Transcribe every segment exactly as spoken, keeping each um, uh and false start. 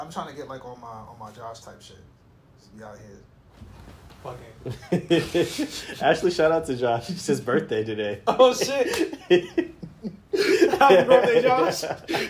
I'm trying to get like on my on my Josh type shit. Just be out here. Fucking. Actually, shout out to Josh. It's his birthday today. Oh shit! Happy birthday, Josh.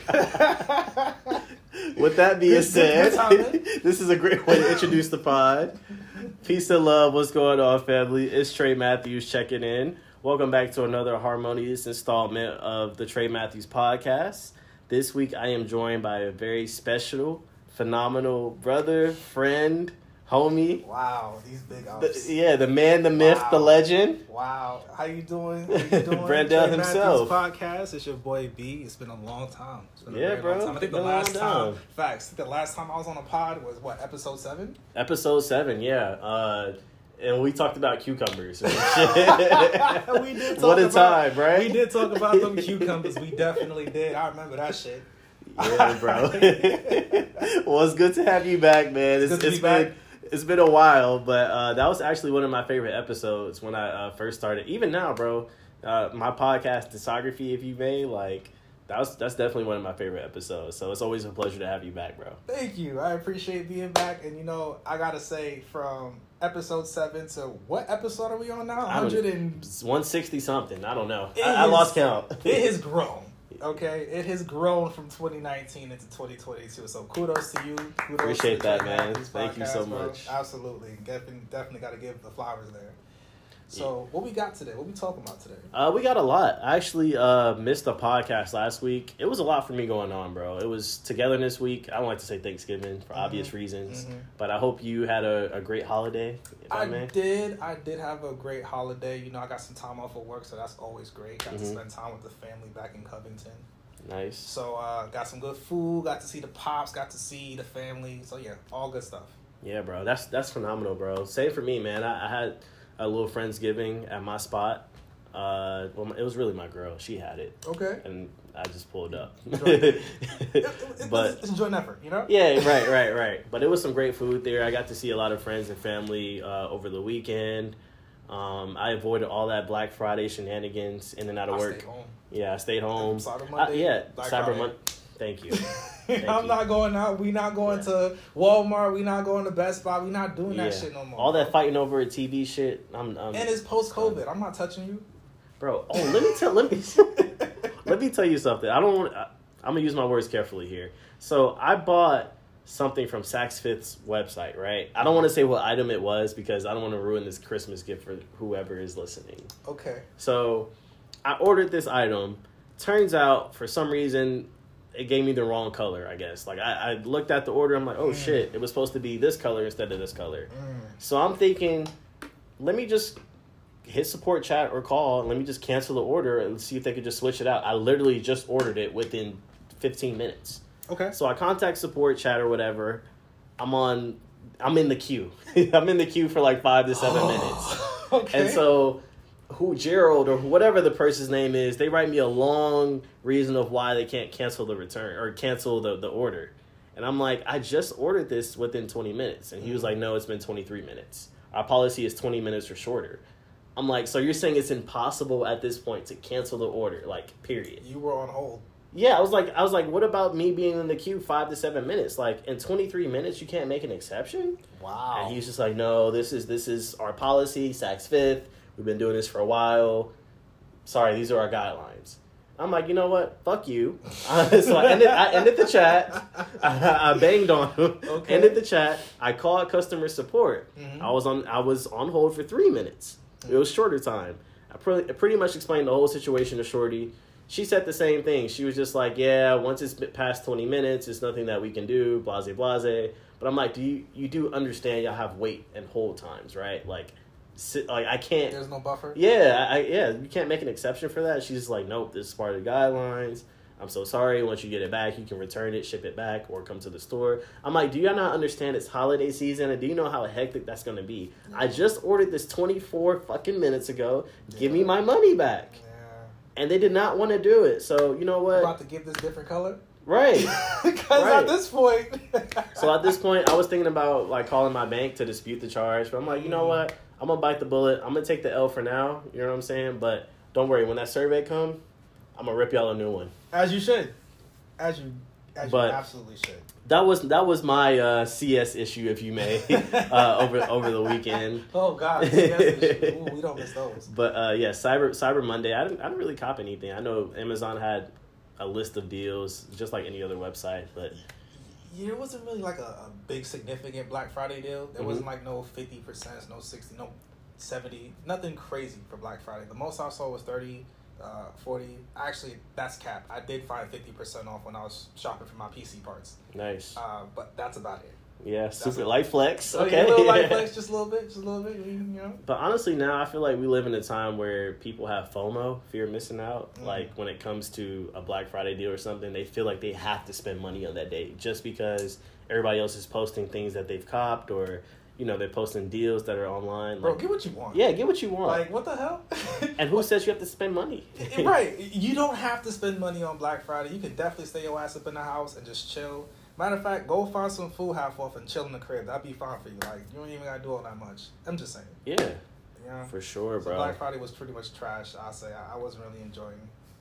With that being This- said, this this is a great way to introduce the pod. Peace and love. What's going on, family? It's Trey Matthews checking in. Welcome back to another harmonious installment of the Trey Matthews podcast. This week, I am joined by a very special, phenomenal brother, friend, homie. Wow, these big ups. The, yeah, the man, the myth, Wow. the legend. Wow, how you doing? How you doing? Brandell Trey himself. Matthews Podcast. It's your boy B. It's been a long time. It's been a Yeah, very bro. long time. I think It's the been a last long time, time. facts. The last time I was on a pod was what, episode seven? Episode seven, yeah. Uh, and we talked about cucumbers. And shit. We did talk What a about, time, right? We did talk about them cucumbers. We definitely did. I remember that shit. Yeah, bro. Well, it's good to have you back, man. It's, It's good to it's be been back. it's been a while, but uh, that was actually one of my favorite episodes when I uh, first started. Even now, bro, uh, my podcast discography, if you may, like that was that's definitely one of my favorite episodes. So it's always a pleasure to have you back, bro. Thank you. I appreciate being back. And, you know, I got to say, from episode seven to what episode are we on now? I don't- one hundred and... It's one sixty something. I don't know. It I, I is- lost count. It has grown. Okay, it has grown from twenty nineteen into twenty twenty-two. So kudos to you. Kudos Appreciate to the that, Trey man. Matthews Thank you podcast, so bro. much. Absolutely, definitely, definitely got to give the flowers there. So, what we got today? What we talking about today? Uh, we got a lot. I actually uh, missed the podcast last week. It was a lot for me going on, bro. It was Togetherness Week. I don't like to say Thanksgiving for Mhm. obvious reasons, Mhm. but I hope you had a, a great holiday. If I, I may. did. I did have a great holiday. You know, I got some time off of work, so that's always great. Got to Mhm. spend time with the family back in Covington. Nice. So, uh, got some good food. Got to see the pops. Got to see the family. So, yeah, all good stuff. Yeah, bro. That's that's phenomenal, bro. Same for me, man. I, I had a little Friendsgiving at my spot. Uh, well, it was really my girl. She had it, Okay. and I just pulled up. It, it, But it's a joint effort, you know? yeah, right, right, right. But it was some great food there. I got to see a lot of friends and family uh, over the weekend. Um, I avoided all that Black Friday shenanigans in and out of I work. stayed home. Yeah, I stayed home. Cyber Uh, Monday. yeah, Black Cyber Friday. Monday. Thank you. Thank I'm you. not going out. We not going Yeah. to Walmart. We not going to Best Buy. We not doing that Yeah. shit no more. All that fighting over a T V shit. I'm, I'm And it's post COVID. I'm not touching you. bro. Oh, let me tell. Let me let me tell you something. I don't want. I, I'm gonna use my words carefully here. So I bought something from Saks Fifth's website, right? I don't want to say what item it was because I don't want to ruin this Christmas gift for whoever is listening. Okay. So I ordered this item. Turns out, for some reason, it gave me the wrong color, I guess. Like, I, I looked at the order. I'm like, oh, Mm. shit. It was supposed to be this color instead of this color. Mm. So I'm thinking, let me just hit support chat or call, and let me just cancel the order and see if they could just switch it out. I literally just ordered it within fifteen minutes. Okay. So I contact support chat or whatever. I'm on, I'm in the queue. I'm in the queue for like five to seven minutes. Okay. And so, who Gerald or whatever the person's name is, they write me a long reason of why they can't cancel the return or cancel the, the order. And I'm like, I just ordered this within twenty minutes. And he was like, no, it's been twenty-three minutes. Our policy is twenty minutes or shorter. I'm like, so you're saying it's impossible at this point to cancel the order, like, period. You were on hold. Yeah, I was like, I was like, what about me being in the queue five to seven minutes? Like, in twenty-three minutes, you can't make an exception? Wow. And he was just like, no, this is this is our policy, Saks Fifth. We've been doing this for a while. Sorry, these are our guidelines. I'm like, you know what? Fuck you. Uh, so I ended, I ended the chat. I, I banged on him. Okay. Ended the chat. I called customer support. Mhm. I was on I was on hold for three minutes. It was shorter time. I pretty, I pretty much explained the whole situation to Shorty. She said the same thing. She was just like, yeah, once it's past twenty minutes, it's nothing that we can do, blase, blase. But I'm like, do you, you do understand y'all have wait and hold times, right? Like, sit, like I can't. There's no buffer. Yeah, I, yeah, you can't make an exception for that. She's like, nope, this is part of the guidelines. I'm so sorry. Once you get it back, you can return it, ship it back, or come to the store. I'm like, do y'all not understand it's holiday season? And do you know how hectic that's going to be? I just ordered this twenty-four fucking minutes ago. Give me my money back. Yeah. And they did not want to do it. So, you know You what? about to give this different color? Right. Because Right. at this point. So at this point, I was thinking about like calling my bank to dispute the charge. But I'm like, you know what? I'm going to bite the bullet. I'm going to take the L for now. You know what I'm saying? But don't worry. When that survey come, I'm going to rip y'all a new one. As you should. As you As but you absolutely should. That was that was my uh, C S issue, if you may, uh, over over the weekend. Oh God, C S issue. Ooh, we don't miss those. But uh, yeah, Cyber Cyber Monday. I didn't I didn't really cop anything. I know Amazon had a list of deals, just like any other website, but yeah, it wasn't really like a, a big significant Black Friday deal. There mm-hmm. wasn't like no fifty percent, no sixty, no seventy, nothing crazy for Black Friday. The most I saw was thirty. Uh, forty. Actually, that's cap. I did find fifty percent off when I was shopping for my P C parts. Nice. Uh, but that's about it. Yeah, that's super light flex. Okay. Oh, yeah, a little light flex, just a little bit, just a little bit, you know. But honestly, now I feel like we live in a time where people have FOMO, fear of missing out. Mm-hmm. Like when it comes to a Black Friday deal or something, they feel like they have to spend money on that day just because everybody else is posting things that they've copped, or you know, they're posting deals that are online. Bro, like, get what you want. Yeah, get what you want. Like, what the hell? And who says you have to spend money? Right. You don't have to spend money on Black Friday. You can definitely stay your ass up in the house and just chill. Matter of fact, go find some food half off and chill in the crib. That'd be fine for you. Like, you don't even got to do all that much. I'm just saying. Yeah. Yeah. For sure, so bro. Black Friday was pretty much trash, I'll say. I, I wasn't really enjoying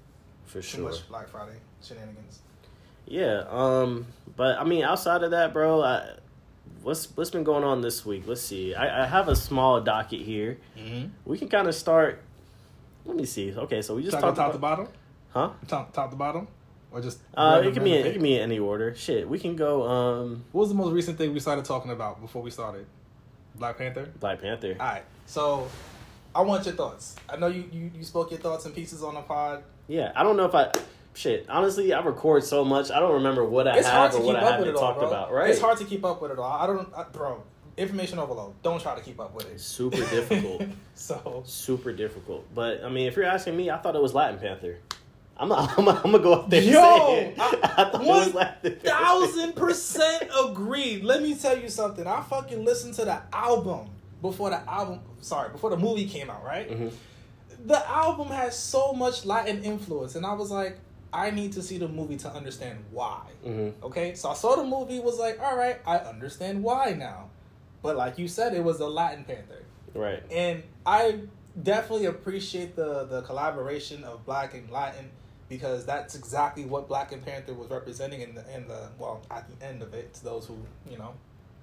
for too sure. much Black Friday shenanigans. Yeah. Um. But, I mean, outside of that, bro, I... What's what's been going on this week? Let's see. I, I have a small docket here. Mm-hmm. We can kind of start. Let me see. Okay, so we just talked talked top about, to bottom. Huh? Top top to bottom, or just uh, it can be in, it can be in any order. Shit, we can go. Um, what was the most recent thing we started talking about before we started? Black Panther. Black Panther. All right. So, I want your thoughts. I know you you, you spoke your thoughts and pieces on the pod. Yeah, I don't know if I. Shit, honestly, I record so much, I don't remember what I it's have or what I haven't talked all, about. Right? It's hard to keep up with it all. I don't, I, bro. Information overload. Don't try to keep up with it. Super difficult. so super difficult. But I mean, if you're asking me, I thought it was Latin Panther. I'm I'm I'm gonna go up there. Yo, and say I, I thought one it was Latin Panther. Thousand percent agreed. Let me tell you something. I fucking listened to the album before the album. Sorry, before the movie came out. Right. Mm-hmm. The album has so much Latin influence, and I was like, I need to see the movie to understand why. Mm-hmm. Okay, so I saw the movie, was like, all right, I understand why now. But like you said, it was a Latin Panther. Right. And I definitely appreciate the, the collaboration of Black and Latin, because that's exactly what Black and Panther was representing in the, in the well, at the end of it, to those who, you know,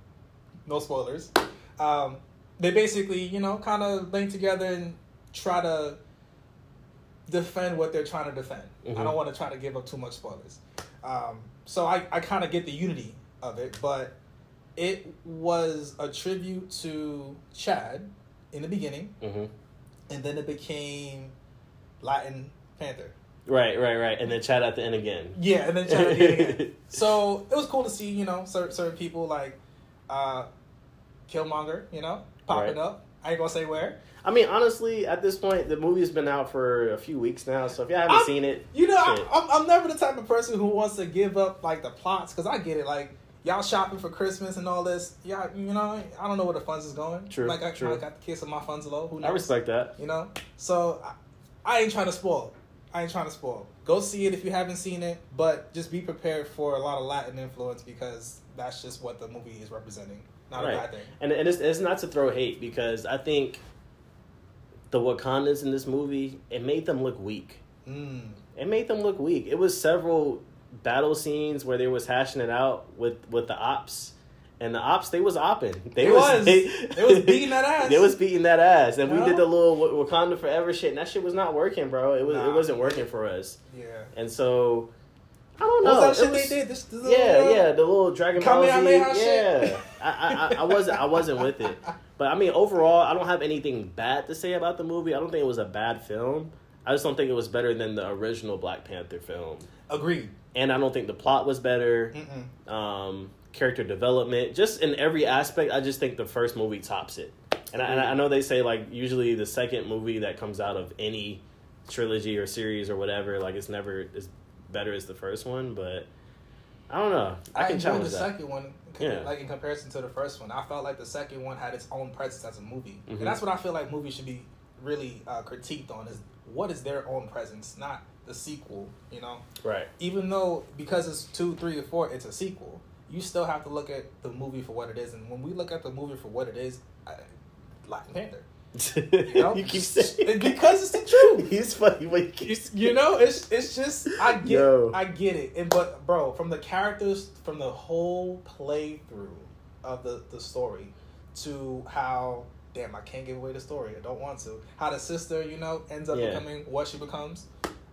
no spoilers. Um, they basically, you know, kind of bang together and try to defend what they're trying to defend. Mm-hmm. I don't want to try to give up too much spoilers. Um, so I, I kind of get the unity of it, but it was a tribute to Chad in the beginning, mm-hmm. and then it became Latin Panther. Right, right, right. And then Chad at the end again. Yeah, and then Chad at the end again. So it was cool to see, you know, certain, certain people like uh, Killmonger, you know, popping right. up. I ain't gonna say where. I mean, honestly, at this point, the movie's been out for a few weeks now, so if you haven't I'm, seen it, you know, I, I'm, I'm never the type of person who wants to give up like the plots, because I get it. Like, y'all shopping for Christmas and all this, y'all, you know, I don't know where the funds is going. True, like I, true. I got the kids of my funds low. Who knows? I respect that. You know, so I, I ain't trying to spoil. I ain't trying to spoil. Go see it if you haven't seen it, but just be prepared for a lot of Latin influence, because that's just what the movie is representing. Not right. a bad thing. And, and it's, it's not to throw hate, because I think the Wakandans in this movie, it made them look weak. Mm. It made them look weak. It was several battle scenes where they was hashing it out with, with the ops. And the ops, they was opping. They it was, was. They, they was beating that ass. They was beating that ass. And you we know? did the little Wakanda Forever shit, and that shit was not working, bro. It was nah. it wasn't working for us. Yeah. And so, I don't know. What was that shit was, they did? This, this yeah, little, yeah, the little Dragon Ball Z. Kamehameha Yeah. shit. I, I, I wasn't I wasn't with it. But I mean, overall, I don't have anything bad to say about the movie. I don't think it was a bad film. I just don't think it was better than the original Black Panther film. Agreed. And I don't think the plot was better. Mm-mm. Um, character development, just in every aspect, I just think the first movie tops it. And I, and I know they say, like, usually the second movie that comes out of any trilogy or series or whatever, like, it's never as better as the first one, but I don't know. I, I can enjoyed challenge the that. second one, Yeah. like in comparison to the first one. I felt like the second one had its own presence as a movie, Mm-hmm. and that's what I feel like movies should be really uh, critiqued on: is what is their own presence, not the sequel. You know, Right. even though because it's two, three, or four, it's a sequel. You still have to look at the movie for what it is, and when we look at the movie for what it is, I, Black Panther. You know? You keep saying because it's the truth. He's funny when you keep It's, you know, it's it's just I get Yo. I get it. And but bro, from the characters, from the whole playthrough of the, the story to how damn I can't give away the story. I don't want to. How the sister, you know, ends up Yeah. becoming what she becomes.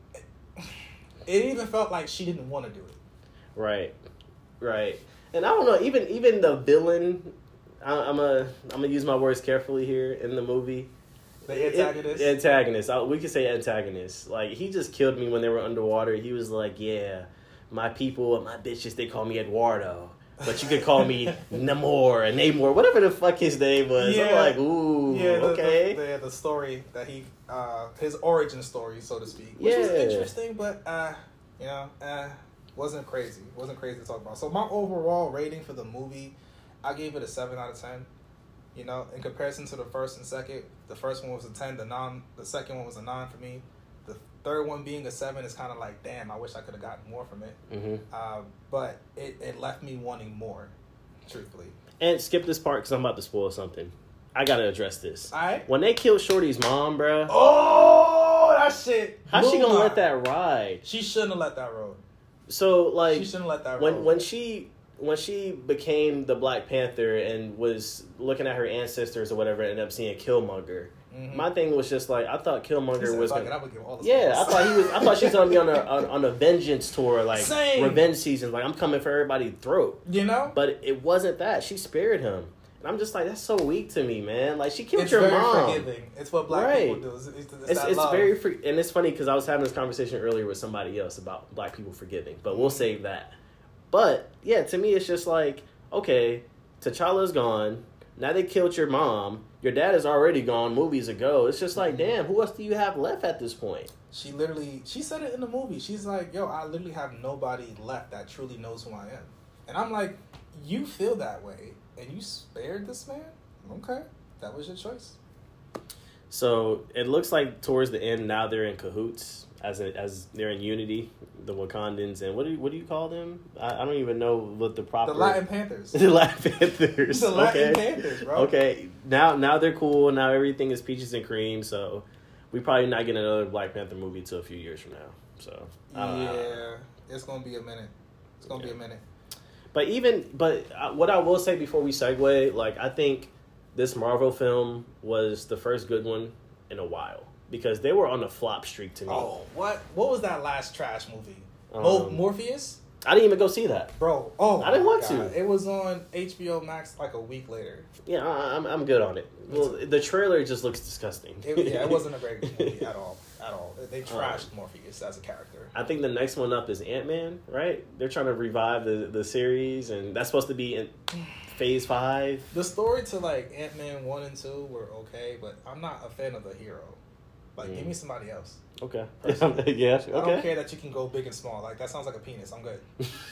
It even felt like she didn't want to do it. Right, right, and I don't know. Even even the villain, I, I'm a I'm gonna use my words carefully here in the movie. The antagonist. It, antagonist. I, we could say antagonist. Like he just killed me when they were underwater. He was like, "Yeah, my people and my bitches, they call me Eduardo, but you could call me Namor and Namor, whatever the fuck his name was." Yeah. I'm like, "Ooh, Yeah, the, okay." the, the, the story that he, uh, his origin story, so to speak, which Yeah. was interesting, but uh, you know, uh, wasn't crazy. Wasn't crazy to talk about. So my overall rating for the movie, I gave it a seven out of ten. You know, in comparison to the first and second, the first one was a ten. The non, the second one was a nine for me. The third one being a seven is kind of like, damn, I wish I could have gotten more from it. Mm-hmm. Uh, but it, it left me wanting more, truthfully. And skip this part because I'm about to spoil something. I gotta address this. All right. When they killed Shorty's mom, bruh. Oh, that shit. How's she blew gonna my- let that ride? She shouldn't have let that road. So like She shouldn't let that when road. when she when she became the Black Panther and was looking at her ancestors or whatever, ended up seeing Killmonger. Mhm. My thing was just like I thought He Killmonger said, was "Fuck gonna, it, I'm gonna give all the yeah. I spoilers." thought he was. I thought she was gonna be on a on, on a vengeance tour, like Same. revenge season. Like I'm coming for everybody's throat. You know, But it wasn't that. She spared him, and I'm just like that's so weak to me, man. Like she killed it's your very mom. forgiving. It's what black Right. people do. It's, it's, it's, It's that it's love. very free, and it's funny because I was having this conversation earlier with somebody else about black people forgiving, but we'll save that. But yeah, to me, it's just like okay, T'Challa's gone. Now they killed your mom. Your dad is already gone movies ago. It's just like, damn, who else do you have left at this point? She literally, she said it in the movie. She's like, yo, I literally have nobody left that truly knows who I am. And I'm like, you feel that way, and you spared this man? Okay, that was your choice. So it looks like towards the end now they're in cahoots as a, as they're in unity, the Wakandans and what do you, what do you call them? I, I don't even know what the proper The Latin Panthers. the Latin Panthers. The Latin okay. Panthers, bro. Okay, now now they're cool. Now everything is peaches and cream. So we probably not getting another Black Panther movie till a few years from now. So I don't Yeah, know. it's gonna be a minute. It's gonna Yeah. be a minute. But even but uh, what I will say before we segue, like I think this Marvel film was the first good one in a while because they were on a flop streak to me. Oh, what? What was that last trash movie? Um, Mo- Morpheus? I didn't even go see that. Bro, oh, I didn't my want God. to. It was on H B O Max like a week later. Yeah, I, I'm I'm good on it. Well, the trailer just looks disgusting. It, yeah, it wasn't a great movie at all. At all. They trashed Morpheus as a character. I think the next one up is Ant-Man, right? They're trying to revive the, the series, and that's supposed to be in phase five. The story to like Ant-Man one and two were okay, but I'm not a fan of the hero. Like, Mm. give me somebody else. Okay. Personally. yeah, I don't okay. care that you can go big and small. Like, that sounds like a penis. I'm good.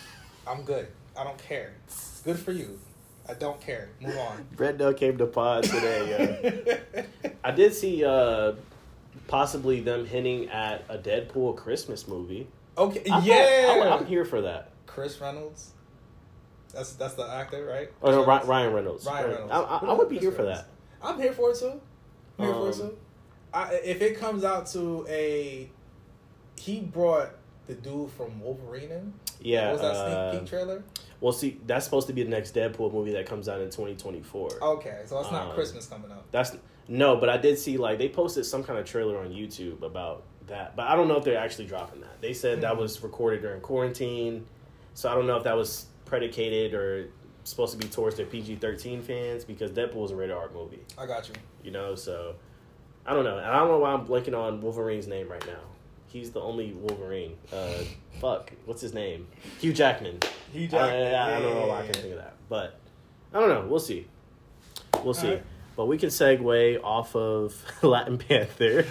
I'm good. I don't care. Good for you. I don't care. Move on. Brett Dell came to pod today. Uh, I did see uh, possibly them hinting at a Deadpool Christmas movie. Okay, I yeah. thought- I'm, I'm here for that. Chris Reynolds. That's that's the actor, right? Oh no, Chris Ryan, Ryan Reynolds. Ryan Reynolds. I, I, Who I would be Chris here for Reynolds? that. I'm here for it too. I'm here for it Um, too. I, if it comes out to a, he brought the dude from Wolverine in. Yeah. What was that uh, sneak peek trailer? Well, see, that's supposed to be the next Deadpool movie that comes out in twenty twenty-four. Okay, so it's not um, Christmas coming up. That's no, but I did see like they posted some kind of trailer on YouTube about that, but I don't know if they're actually dropping that. They said that Mhm. was recorded during quarantine, so I don't know if that was predicated or supposed to be towards their P G thirteen fans because Deadpool is a rated R movie, I got you. you know. So I don't know, and I don't know why I'm blanking on Wolverine's name right now. He's the only Wolverine. Uh, fuck, what's his name? Hugh Jackman. Hugh I, Jackman. I, I don't know why I can't think of that, but I don't know. We'll see. We'll see. Alright. But we can segue off of Latin Panther.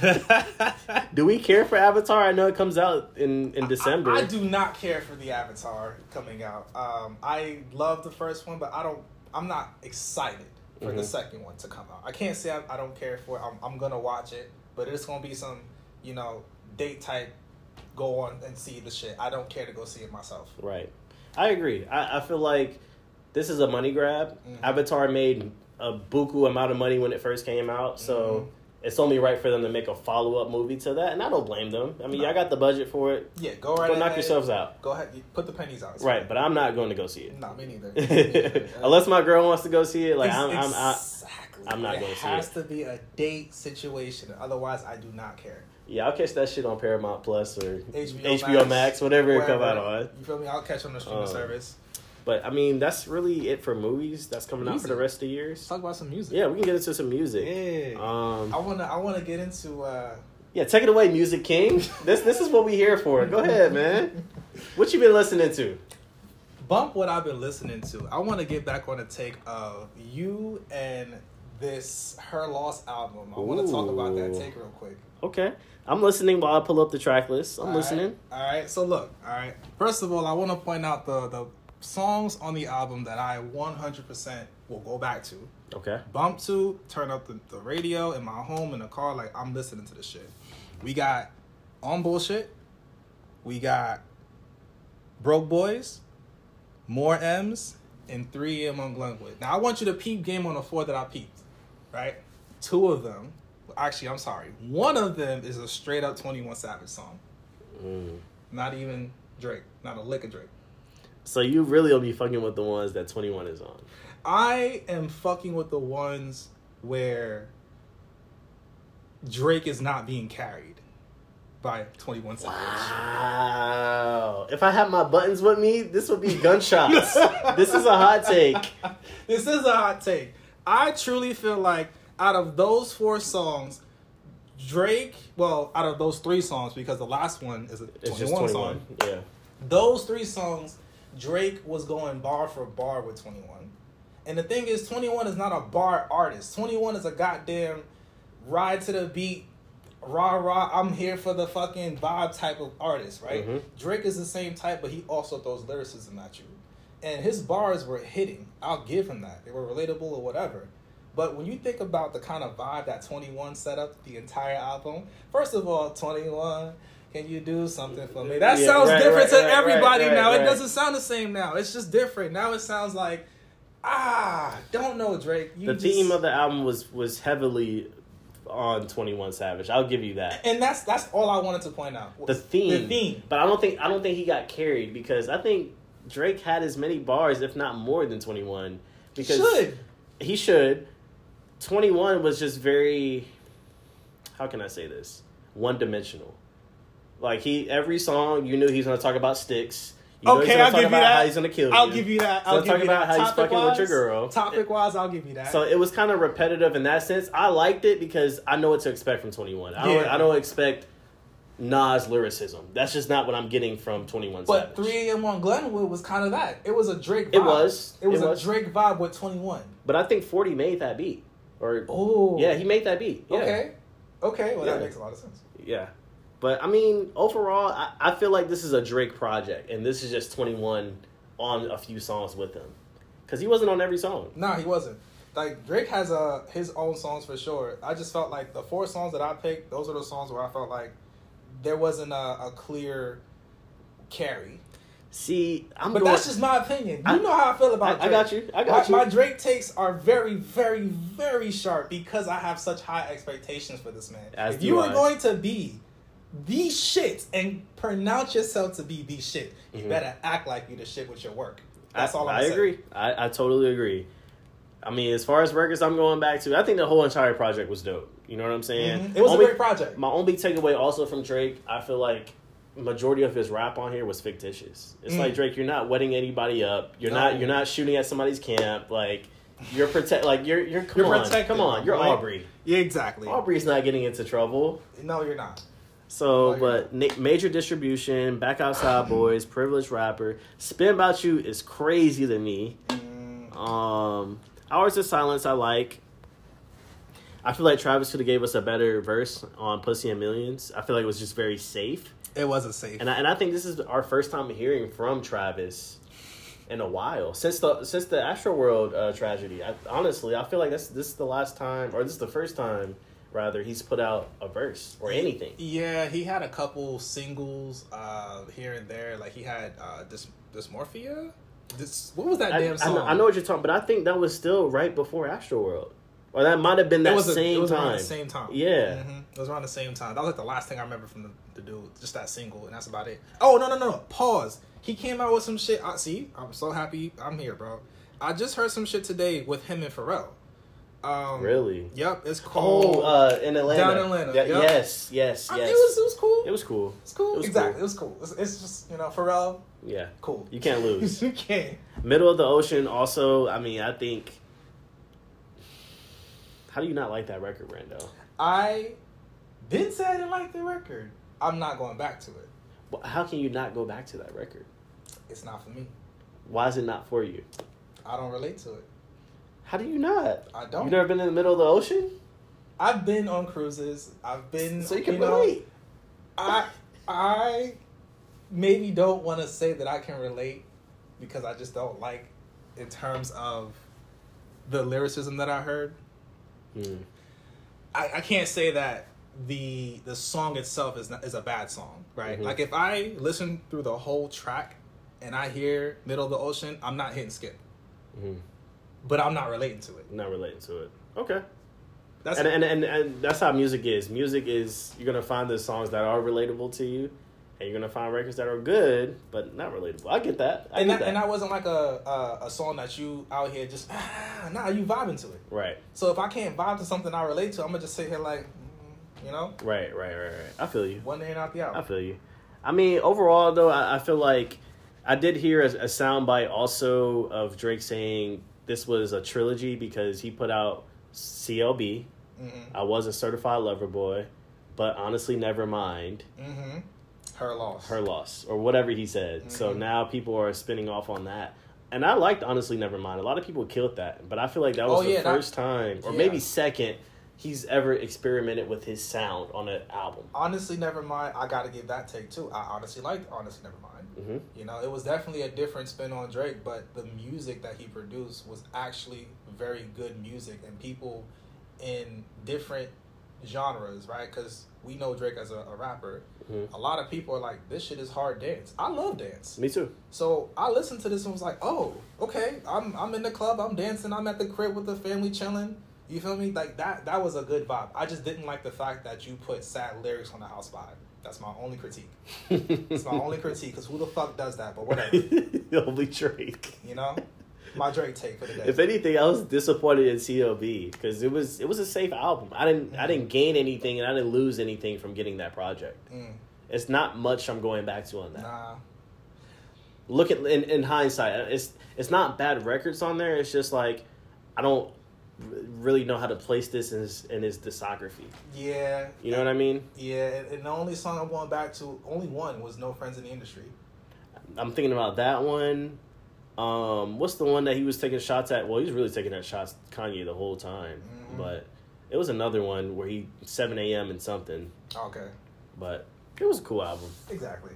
Do we care for Avatar? I know it comes out in, in December. I, I do not care for the Avatar coming out. Um, I love the first one, but I don't. I'm not excited for Mhm. the second one to come out. I can't say I, I don't care for it. I'm, I'm gonna watch it, but it's gonna be some, you know, date type. Go on and see the shit. I don't care to go see it myself. Right. I agree. I, I feel like this is a money grab. Mhm. Avatar made a buku amount of money when it first came out, so mm-hmm. it's only right for them to make a follow up movie to that, and I don't blame them. I mean, no. y'all got the budget for it. Yeah, go right Go ahead. knock yourselves out. Go ahead, put the pennies out. Right, but I'm not going to go see it. No, me neither. Me neither. Unless my girl wants to go see it, like it's, I'm, I'm, exactly. I, I'm not going to see it. It has to be a date situation, otherwise I do not care. Yeah, I'll catch that shit on Paramount Plus or H B O, H B O Max, Max whatever, whatever it come out on. You feel me? I'll catch on the streaming um, service. But, I mean, that's really it for movies that's coming music. out for the rest of the years. Let's talk about some music. Yeah, we can get into some music. Yeah. Um, I want to I wanna get into... Uh... Yeah, take it away, Music King. this this is what we here for. Go ahead, man. What you been listening to? Bump what I've been listening to. I want to get back on the take of you and this Her Loss album. I want to talk about that take real quick. Okay. I'm listening while I pull up the track list. I'm all listening. Right. All right. So, look. All right. First of all, I want to point out the... the songs on the album that I one hundred percent will go back to. Okay. Bump to, turn up the, the radio in my home, in the car, like, I'm listening to this shit. We got On Bullshit. We got Broke Boys, More M's, and three A M on Glenwood. Now, I want you to peep game on the four that I peeped, right? Two of them, actually, I'm sorry. One of them is a straight-up twenty-one Savage song. Mm. Not even Drake. Not a lick of Drake. So you really will be fucking with the ones that twenty-one is on. I am fucking with the ones where Drake is not being carried by twenty-one Savage. Wow. If I had my buttons with me, this would be gunshots. This is a hot take. This is a hot take. I truly feel like out of those four songs, Drake, well, out of those three songs, because the last one is a twenty-one, it's just twenty-one song. Yeah. Those three songs, Drake was going bar for bar with twenty-one. And the thing is, twenty-one is not a bar artist. twenty-one is a goddamn ride to the beat, rah rah, I'm here for the fucking vibe type of artist, right? Mm-hmm. Drake is the same type, but he also throws lyricism at you. And his bars were hitting. I'll give him that. They were relatable or whatever. But when you think about the kind of vibe that twenty-one set up the entire album, first of all, twenty-one... Can you do something for me? That yeah, sounds right, different right, to right, everybody right, now. Right, it doesn't sound the same now. It's just different. Now it sounds like, ah, don't know, Drake. You the just... theme of the album was was heavily on twenty-one Savage. I'll give you that. And that's that's all I wanted to point out. The theme. The theme. But I don't think I don't think he got carried because I think Drake had as many bars, if not more than twenty-one. Because should. He should. twenty-one was just very, how can I say this? One dimensional. Like, he, every song, you knew he was going to talk about sticks. You know okay, he's I'll talk give about you that. How he's going to kill you. I'll give you that. I'll so give talk you about that. how he's fucking with your girl. Topic-wise, I'll give you that. So it was kind of repetitive in that sense. I liked it because I know what to expect from twenty-one. I don't, yeah. I don't expect Nas lyricism. That's just not what I'm getting from twenty-one But Savage. three A M on Glenwood was kind of that. It was a Drake vibe. It was. It was it a was. Drake vibe with twenty-one. But I think forty made that beat. Or oh. Yeah, he made that beat. Yeah. Okay. Okay, well, yeah. that makes a lot of sense. Yeah. But, I mean, overall, I, I feel like this is a Drake project, and this is just twenty-one on a few songs with him. Because he wasn't on every song. Nah, he wasn't. Like, Drake has uh, his own songs for sure. I just felt like the four songs that I picked, those are the songs where I felt like there wasn't a, a clear carry. See, I'm But going, that's just my opinion. You I, know how I feel about Drake. I got you. I got my, you. My Drake takes are very, very, very sharp because I have such high expectations for this man. As if you I. are going to be the shit and pronounce yourself to be the shit, you mm-hmm. better act like you the shit with your work. That's I, all I'm I saying. agree. I, I totally agree. I mean, as far as records I'm going back to, I think the whole entire project was dope. You know what I'm saying? Mm-hmm. It was only, a great project. My only takeaway also from Drake, I feel like majority of his rap on here was fictitious. It's mm. like, Drake, you're not wetting anybody up. You're no. not you're not shooting at somebody's camp. Like, you're protect like you're you're come you're on. protected. Come on. You're right? Aubrey. Yeah, exactly. Aubrey's not getting into trouble. No, you're not. So, no, but na- Major Distribution, Back Outside Boys, Privileged Rapper, Spin About You is crazy to me. Mm. Um, Hours of Silence I like. I feel like Travis could have gave us a better verse on Pussy and Millions. I feel like it was just very safe. It wasn't safe. And I, and I think this is our first time hearing from Travis in a while. Since the since the Astroworld uh, tragedy. I, honestly, I feel like that's this is the last time, or this is the first time, rather, he's put out a verse or anything. Yeah, he had a couple singles uh, here and there. Like, he had uh, Dys- Dysmorphia. This, what was that I, damn I song? know, I know what you're talking, but I think that was still right before Astroworld, or that might have been that it was a, same it was time. around the same time. Yeah, mm-hmm. It was around the same time. That was like the last thing I remember from the, the dude. Just that single, and that's about it. Oh no no no! no. Pause. He came out with some shit. I see. I'm so happy. I'm here, bro. I just heard some shit today with him and Pharrell. Um, really? Yep. It's called. Oh, uh, in Atlanta. Down in Atlanta. Yeah, yep. Yes, yes, I yes. mean, it was it was cool. It was cool. It's cool. It was exactly. cool. It was cool. It's, it's just you know Pharrell. Yeah. Cool. You can't lose. You can't. Middle of the Ocean. Also, I mean, I think. How do you not like that record, Brando? I didn't say I didn't like the record. I'm not going back to it. Well, how can you not go back to that record? It's not for me. Why is it not for you? I don't relate to it. How do you not? I don't. You never been in the middle of the ocean? I've been on cruises. I've been. So you can you know, relate. I I maybe don't want to say that I can relate because I just don't like in terms of the lyricism that I heard. Hmm. I, I can't say that the the song itself is not, is a bad song, right? Mm-hmm. Like if I listen through the whole track and I hear Middle of the Ocean, I'm not hitting skip. Mm-hmm. But I'm not relating to it. Not relating to it. Okay. That's and, and and and that's how music is. Music is you're gonna find the songs that are relatable to you, and you're gonna find records that are good but not relatable. I get that. I and get that, that. and that wasn't like a, a a song that you out here just ah, nah you vibing to it. Right. So if I can't vibe to something I relate to, I'm gonna just sit here like, mm, you know. Right. Right. Right. Right. I feel you. One day and out the out. I feel you. I mean, overall though, I, I feel like I did hear a, a soundbite also of Drake saying this was a trilogy because he put out C L B. Mm-hmm. I was a certified lover boy, but honestly, never mind. Mm-hmm. Her loss. Her loss, or whatever he said. Mm-hmm. So now people are spinning off on that. And I liked Honestly Nevermind. A lot of people killed that, but I feel like that was oh, the yeah, first that, time, or yeah. maybe second, he's ever experimented with his sound on an album. Honestly Nevermind, I gotta give that take too. I honestly liked Honestly Nevermind. Mm-hmm. You know, it was definitely a different spin on Drake, but the music that he produced was actually very good music, and people in different genres, right? Because we know Drake as a, a rapper. Mm-hmm. A lot of people are like, this shit is hard dance. I love dance. Me too. So I listened to this and was like, oh, okay. I'm I'm in the club. I'm dancing. I'm at the crib with the family chilling. You feel me? Like that. That was a good vibe. I just didn't like the fact that you put sad lyrics on the house vibe. That's my only critique. It's my only critique because who the fuck does that? But whatever. Only Drake. You know. My Drake take for the day. If anything, I was disappointed in C L B because it was it was a safe album. I didn't mm. I didn't gain anything and I didn't lose anything from getting that project. Mm. It's not much I'm going back to on that. Nah. Look at in, in hindsight, it's it's not bad records on there. It's just like I don't really know how to place this in his, in his discography. Yeah. You know what I mean? Yeah, and the only song I'm going back to, only one, was No Friends in the Industry. I'm thinking about that one. Um, what's the one that he was taking shots at? Well, he was really taking that shots at Kanye the whole time. Mm-hmm. But it was another one where he seven a.m. and something. Okay. But it was a cool album. Exactly.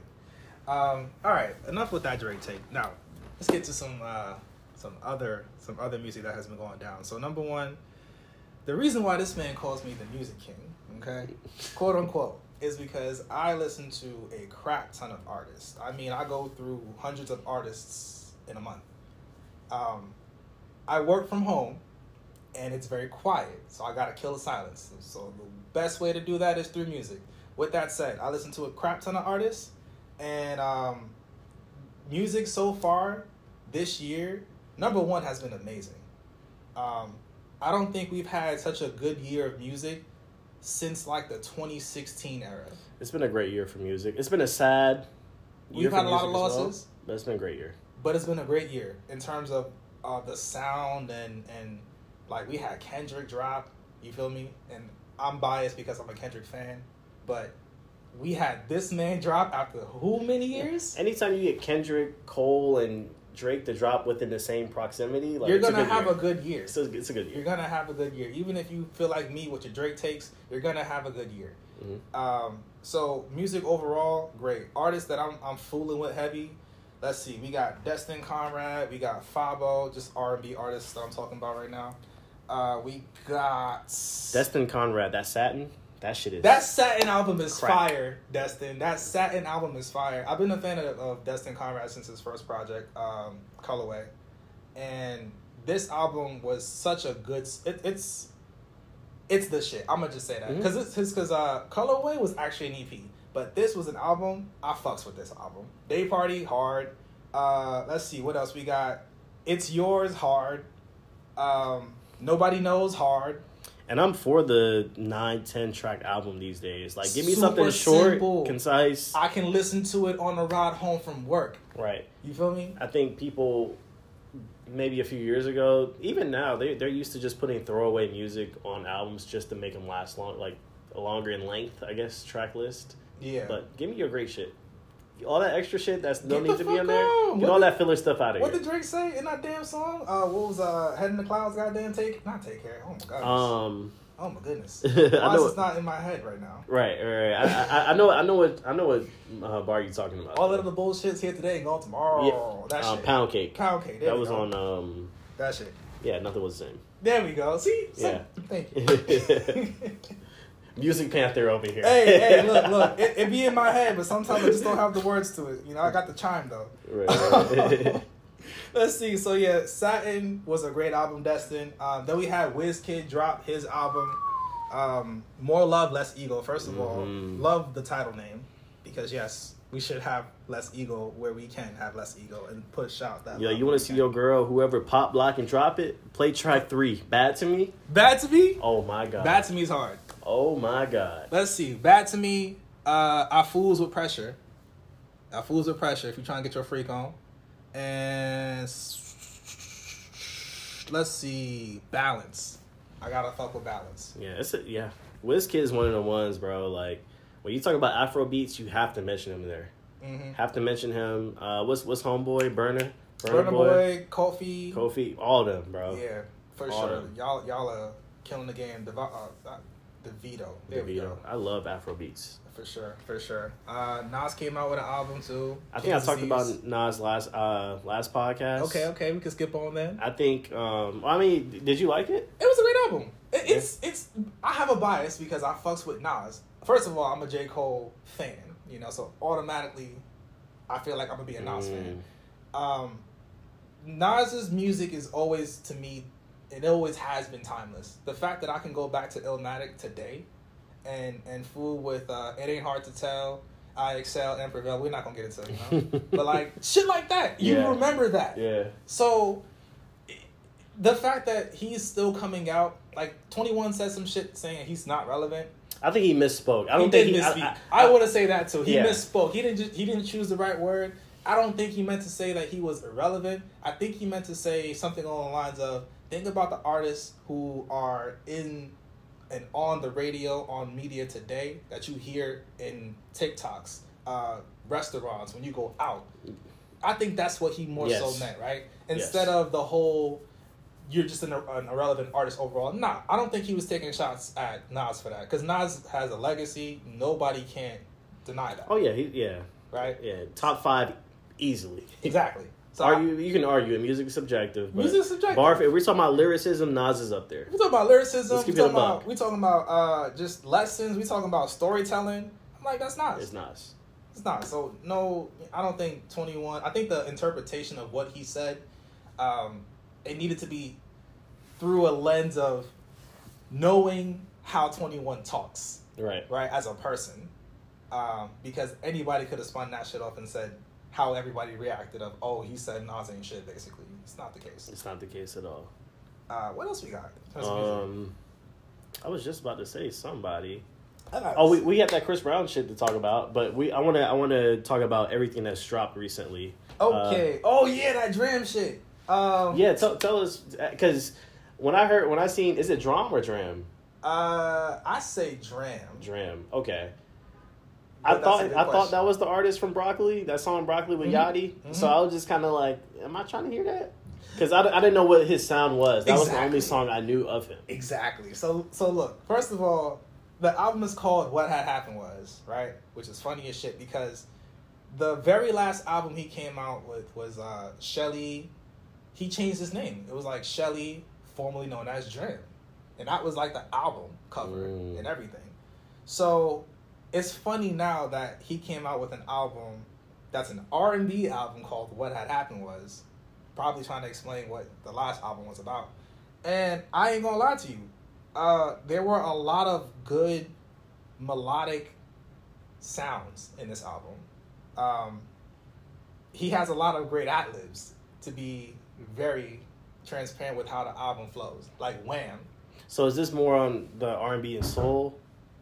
Um, all right, enough with that Drake take. Now, let's get to some uh, some other some other music that has been going down. So number one, the reason why this man calls me the music king, okay, quote unquote, is because I listen to a crap ton of artists. I mean, I go through hundreds of artists in a month. Um, I work from home, and it's very quiet, so I gotta kill the silence. So the best way to do that is through music. With that said, I listen to a crap ton of artists, and um, music so far this year, number one, has been amazing. Um, I don't think we've had such a good year of music since like the twenty sixteen era. It's been a great year for music. It's been a sad year We've for had a lot music of as well, losses, but it's been a great year. But it's been a great year in terms of uh, the sound and and like we had Kendrick drop. You feel me? And I'm biased because I'm a Kendrick fan, but we had this man drop after who many years? Anytime you get Kendrick, Cole, and Drake to drop within the same proximity, like you're it's gonna a good have year. a good year. It's a, it's a good year. You're gonna have a good year, even if you feel like me with your Drake takes. You're gonna have a good year. Mm-hmm. Um, so music overall, great. Artists that I'm I'm fooling with heavy. Let's see, we got Destin Conrad, we got Fabo, just R and B artists that I'm talking about right now. Uh, we got Destin Conrad, that Satin. That shit is that Satin album is crack. fire, Destin. That Satin album is fire. I've been a fan of, of Destin Conrad since his first project, um, Colorway, and this album was such a good. It, it's it's the shit. I'm gonna just say that because Mm-hmm. it's his because uh, Colorway was actually an E P, but this was an album. I fucks with this album. Day Party hard. Uh, let's see what else we got. It's Yours hard. Um, Nobody Knows hard. And I'm for the nine, ten track album these days. Like, give me Super something short, simple. concise. I can listen to it on the ride home from work. Right. You feel me? I think people, maybe a few years ago, even now, they, they're used to just putting throwaway music on albums just to make them last long, like, longer in length, I guess, track list. Yeah. But give me your great shit. All that extra shit that's don't Get need the to be in fuck there. on. Get What all the- that filler stuff out of What here. did Drake say in that damn song? Uh, what was uh, Head in the Clouds? Goddamn, take not take care. Oh my goodness. Um, oh my goodness. I Why know is it not in my head right now? right, right. right. I, I, I know, I know what, I know what uh, bar you talking about. All of the bullshit's here today and gone tomorrow. Yeah. That um, shit. Pound Cake. Pound cake. There That we was go. on. Um, that shit. yeah, nothing was the same. There we go. See? So, Yeah. Thank you. Music Panther over here. hey, hey, look, look. It, it be in my head, but sometimes I just don't have the words to it. You know, I got the chime though. Right, right. Let's see. So yeah, Satin was a great album, Destin. Um, then we had WizKid drop his album, um, More Love, Less Ego. First of all, Mhm. love the title name because yes, we should have less ego where we can have less ego and push out that. Yo, love you where want we to see can. your girl, whoever pop, block, and drop it? Play track three. Bad to Me? Bad to Me? Oh my god. Bad to Me is hard. Oh my god. Let's see. Bad to Me. Uh, I Fools with Pressure. I Fools with Pressure. If you're trying to get your freak on, and s- let's see. Balance. I gotta fuck with Balance. Yeah, it's a, yeah. WizKid is one of the ones, bro. Like when you talk about Afro beats, you have to mention him there. Mm-hmm. Have to mention him. Uh, what's what's homeboy Burner? Burna Boy, Kofi. Kofi, all of them, bro. Yeah, for All sure. them. Y'all, y'all are killing the game. Dev- uh, uh, DeVito. There we DeVito. go. I love Afro beats. For sure, for sure. Uh, Nas came out with an album too. I think I King's talked Disease. about Nas last uh last podcast. Okay, okay, we can skip on then. I think. Um, I mean, did you like it? It was a great album. It, it's it's. I have a bias because I fucks with Nas. First of all, I'm a J. Cole fan, you know, so automatically, I feel like I'm gonna be a Nas Mm. fan. Um, Nas's music is always to me, it always has been timeless. The fact that I can go back to Illmatic today, and and fool with uh, It Ain't Hard to Tell, I Excel, and Prevail. We're not gonna get into it, you know, but like shit like that, you Yeah. remember that. Yeah. So, the fact that he's still coming out, like twenty-one said some shit saying he's not relevant. I think he misspoke. I don't he think did he. misspeak. I, I, would have say that too. He Yeah. misspoke. He didn't. Just, he didn't choose the right word. I don't think he meant to say that he was irrelevant. I think he meant to say something along the lines of, think about the artists who are in and on the radio, on media today that you hear in TikToks, uh, restaurants, when you go out. I think that's what he more Yes. so meant, right? Yes. Instead of the whole, you're just an, an irrelevant artist overall. Nah, I don't think he was taking shots at Nas for that. Because Nas has a legacy. Nobody can deny that. oh yeah, he, yeah, Right? yeah. Top five easily. Exactly. So argue, you can argue. Music is subjective. But Music is subjective. Bar, if we're talking about lyricism, Nas is up there. we talking about lyricism. Let's We keep it a talking about, buck. we talking about uh, just lessons. We talking about storytelling. I'm like, that's Nas. It's Nas. It's not. So no, I don't think twenty-one. I think the interpretation of what he said, um, it needed to be through a lens of knowing how twenty-one talks, Right. right, as a person, um, because anybody could have spun that shit off and said how everybody reacted of, oh, he said Nas ain't shit. Basically, it's not the case. It's not the case at all. Uh, what else we got? That's music. Um, I was just about to say somebody. I got- Oh, we we have that Chris Brown shit to talk about, but we I want to I want to talk about everything that's dropped recently. okay. oh yeah, that Dram shit. Um, Yeah, tell tell us because when I heard when I seen is it Dram or Dram? Uh, I say Dram. Dram. Okay. But I that's a thought good I thought question. that was the artist from Broccoli, that song Broccoli with Mhm. Yachty. Mhm. So I was just kind of like, am I trying to hear that? Because I, I didn't know what his sound was. That was the Exactly. only song I knew of him. Exactly. So so look, first of all, the album is called What Had Happened Was, right? Which is funny as shit because the very last album he came out with was uh Shelly. He changed his name. It was like Shelly, formerly known as Dram. And that was like the album cover Mm. and everything. So it's funny now that he came out with an album that's an R and B album called What Had Happened Was, probably trying to explain what the last album was about. And I ain't gonna lie to you, uh, there were a lot of good melodic sounds in this album. Um, he has a lot of great ad-libs, to be very transparent with how the album flows, like Wham. So is this more on the R and B and soul?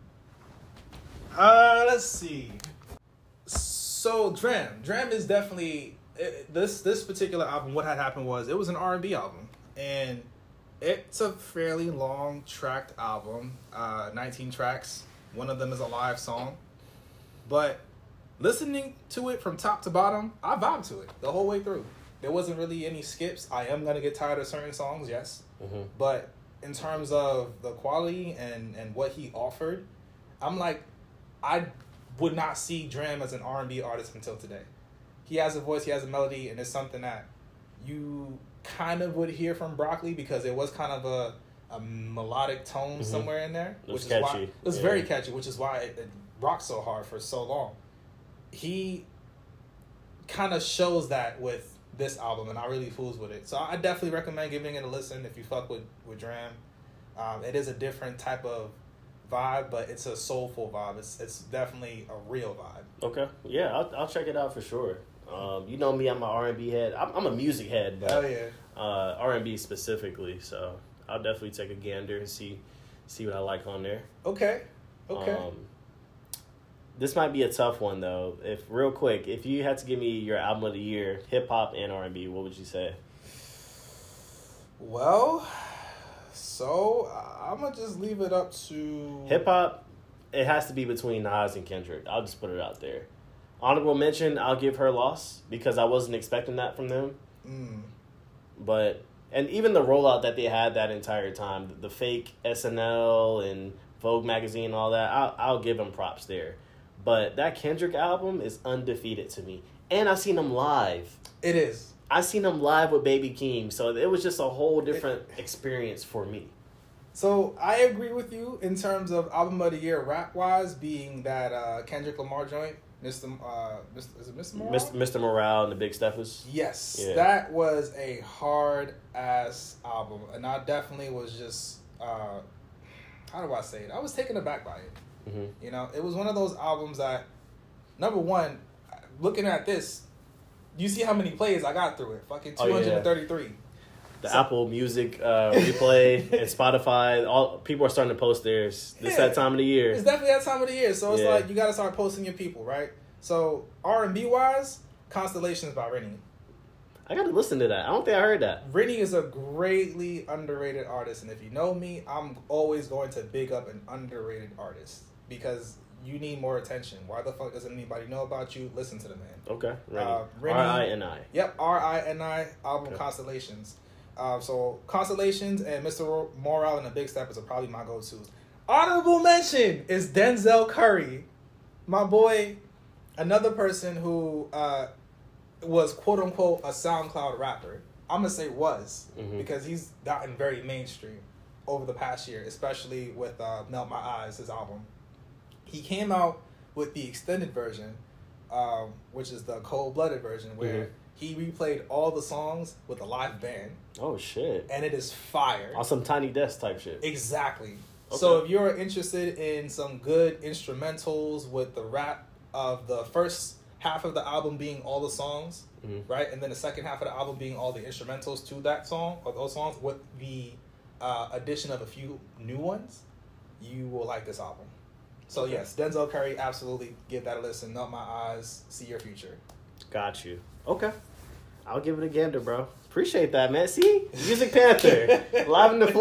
Uh, let's see. So Dram, Dram is definitely it, this this particular album. What Had Happened Was it was an R and B album, and it's a fairly long tracked album, uh, nineteen tracks. One of them is a live song, but listening to it from top to bottom, I vibed to it the whole way through. There wasn't really any skips. I am gonna get tired of certain songs, yes, mm-hmm. but in terms of the quality and and what he offered, I'm like, I would not see Dram as an R and B artist until today. He has a voice, he has a melody, and it's something that you kind of would hear from Broccoli because it was kind of a, a melodic tone mm-hmm. somewhere in there. It was which catchy. Is why, it was yeah. very catchy, which is why it, it rocked so hard for so long. He kind of shows that with this album, and I really fools with it. So I definitely recommend giving it a listen if you fuck with, with Dram. Um, it is a different type of vibe, but it's a soulful vibe. It's it's definitely a real vibe. Okay, yeah, I'll I'll check it out for sure. Um, you know me, I'm an R and B head. I'm, I'm a music head, but Hell yeah. uh, R and B specifically. So I'll definitely take a gander and see see what I like on there. Okay, okay. Um, this might be a tough one though. If real quick, if you had to give me your album of the year, hip hop and R and B, what would you say? Well, so I'm gonna just leave it up to hip hop. It has to be between Nas and Kendrick. I'll just put it out there. Honorable mention, I'll give Her Loss because I wasn't expecting that from them. Mm. But and even the rollout that they had that entire time, the, the fake S N L and Vogue magazine and all that, I'll, I'll give them props there. But that Kendrick album is undefeated to me. And I seen him live. It is. I seen him live with Baby Keem, so it was just a whole different it, experience for me. So I agree with you in terms of album of the year rap-wise being that uh, Kendrick Lamar joint. Mister Uh, Mister Is it Mister Morale? Mister Mister Morale and the Big Steppers? Yes. Yeah. That was a hard-ass album. And I definitely was just, uh, how do I say it? I was taken aback by it. Mm-hmm. You know, it was one of those albums that, number one, looking at this, you see how many plays I got through it. Fucking two hundred thirty-three. Oh, yeah. The so, Apple Music uh, replay and Spotify, all people are starting to post theirs. This yeah, that time of the year. It's definitely that time of the year. So it's yeah. like you got to start posting your people, right? So R and B wise, Constellations by Rennie. I got to listen to that. I don't think I heard that. Rennie is a greatly underrated artist. And if you know me, I'm always going to big up an underrated artist because you need more attention. Why the fuck doesn't anybody know about you? Listen to the man. Okay. Rennie. Uh, Rennie R I N I. Yep, R I N I album okay. Constellations. Uh, so Constellations and Mister Morale and the Big Steppers are probably my go-tos. Honorable mention is Denzel Curry, my boy, another person who uh, was quote unquote a SoundCloud rapper. I'm gonna say was mm-hmm. because he's gotten very mainstream over the past year, especially with uh, Melt My Eyes, his album. He came out with the extended version, um, which is the cold-blooded version, where mm-hmm. he replayed all the songs with a live band. Oh, shit. And it is fire. On some Tiny Desk type shit. Exactly. Okay. So if you're interested in some good instrumentals with the rap of the first half of the album being all the songs, mm-hmm. right? And then the second half of the album being all the instrumentals to that song, or those songs, with the uh, addition of a few new ones, you will like this album. So okay. yes, Denzel Curry, absolutely give that a listen. Melt My Eyes, See Your Future. Got you. Okay. I'll give it a gander, bro. Appreciate that, man. See? Music Panther. Live in the